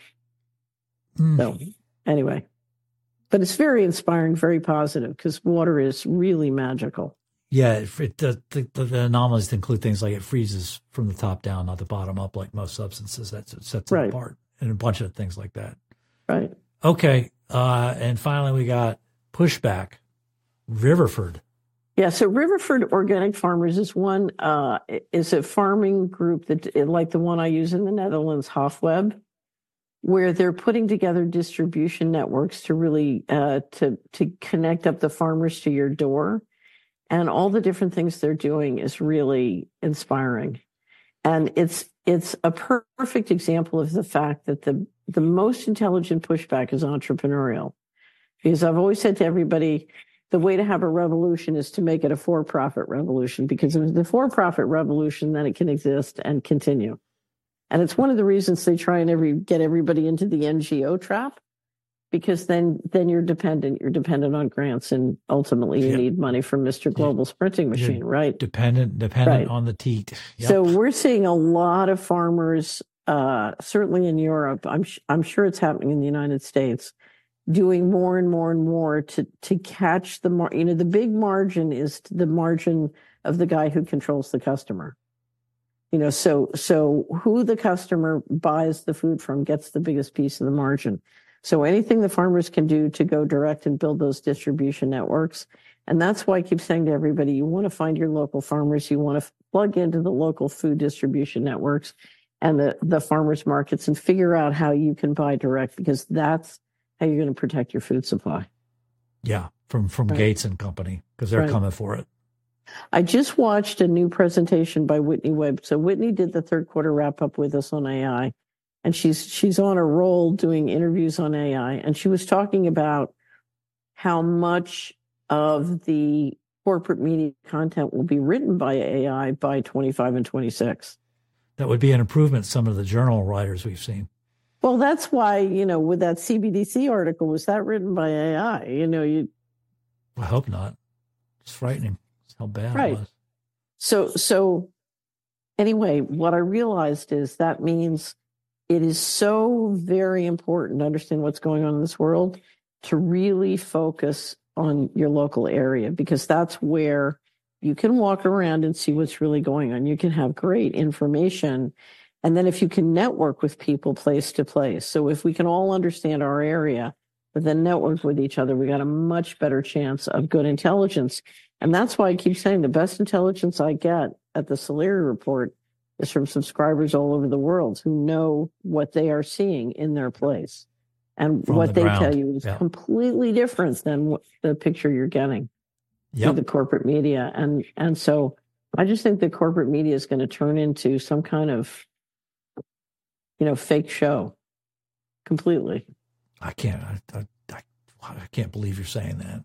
Mm. So anyway. But it's very inspiring, very positive, because water is really magical. Yeah, it, it, the, the, the anomalies include things like it freezes from the top down, not the bottom up, like most substances. That's what sets it Right. apart, and a bunch of things like that. Right. Okay, uh, and finally we got Pushback, Riverford. Yeah, so Riverford Organic Farmers is one uh, is a farming group that, like the one I use in the Netherlands, Hofweb, where they're putting together distribution networks to really uh, to to connect up the farmers to your door, and all the different things they're doing is really inspiring, and it's it's a per- perfect example of the fact that the the most intelligent pushback is entrepreneurial, because I've always said to everybody, the way to have a revolution is to make it a for-profit revolution, because if it's a for-profit revolution, then it can exist and continue. And it's one of the reasons they try and every get everybody into the N G O trap, because then then you're dependent. You're dependent on grants, and ultimately you Yeah. need money from Mister Global Sprinting Machine, You're right? Dependent, dependent Right. on the teat. Yep. So we're seeing a lot of farmers, uh, certainly in Europe. I'm sh- I'm sure it's happening in the United States, doing more and more and more to to catch the mar- you know the big margin is the margin of the guy who controls the customer. You know, so so who the customer buys the food from gets the biggest piece of the margin. So anything the farmers can do to go direct and build those distribution networks. And that's why I keep saying to everybody, you want to find your local farmers, you want to plug into the local food distribution networks and the, the farmers markets and figure out how you can buy direct, because that's how you're going to protect your food supply. Yeah, from, from Right. Gates and Company, because they're Right. coming for it. I just watched a new presentation by Whitney Webb. So Whitney did the third quarter wrap up with us on A I, and she's she's on a roll doing interviews on A I. And she was talking about how much of the corporate media content will be written by A I by twenty-five and twenty-six. That would be an improvement, some of the journal writers we've seen. Well, that's why, you know, with that C B D C article, was that written by A I? You know, you I hope not. It's frightening. It's how bad Right. it was. So, so anyway, what I realized is that means it is so very important to understand what's going on in this world, to really focus on your local area, because that's where you can walk around and see what's really going on. You can have great information. And then if you can network with people place to place. So if we can all understand our area, but then network with each other, we got a much better chance of good intelligence. And that's why I keep saying the best intelligence I get at the Solari Report is from subscribers all over the world who know what they are seeing in their place. And From what the they ground. tell you is Yeah. completely different than what the picture you're getting Yep. through the corporate media. And, and so I just think the corporate media is going to turn into some kind of, you know, fake show completely. I can't. I, I, I, I can't believe you're saying that.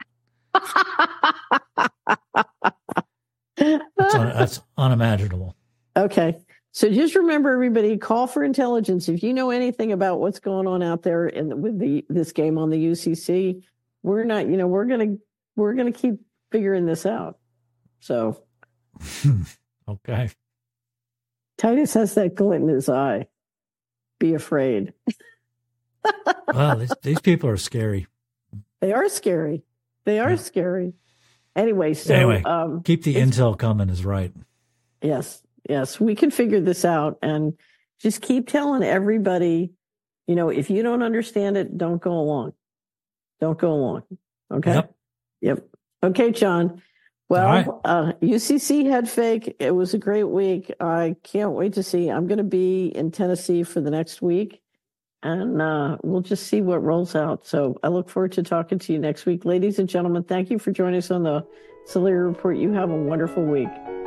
That's, un, that's unimaginable. Okay. So just remember, everybody, call for intelligence. If you know anything about what's going on out there in with the this game on the U C C, we're not, you know, we're gonna we're gonna keep figuring this out. So Okay. Titus has that glint in his eye. Be afraid. Well, these, these people are scary. They are scary. They are Yeah. scary. Anyway, so Anyway, um, keep the it's- intel coming is right. Yes, yes, we can figure this out, and just keep telling everybody, you know, if you don't understand it, don't go along. Don't go along. Okay. Yep. Yep. Okay, John. Well, All right. uh, U C C head fake. It was a great week. I can't wait to see. I'm going to be in Tennessee for the next week, and uh, we'll just see what rolls out. So I look forward to talking to you next week. Ladies and gentlemen, thank you for joining us on the Solari Report. You have a wonderful week.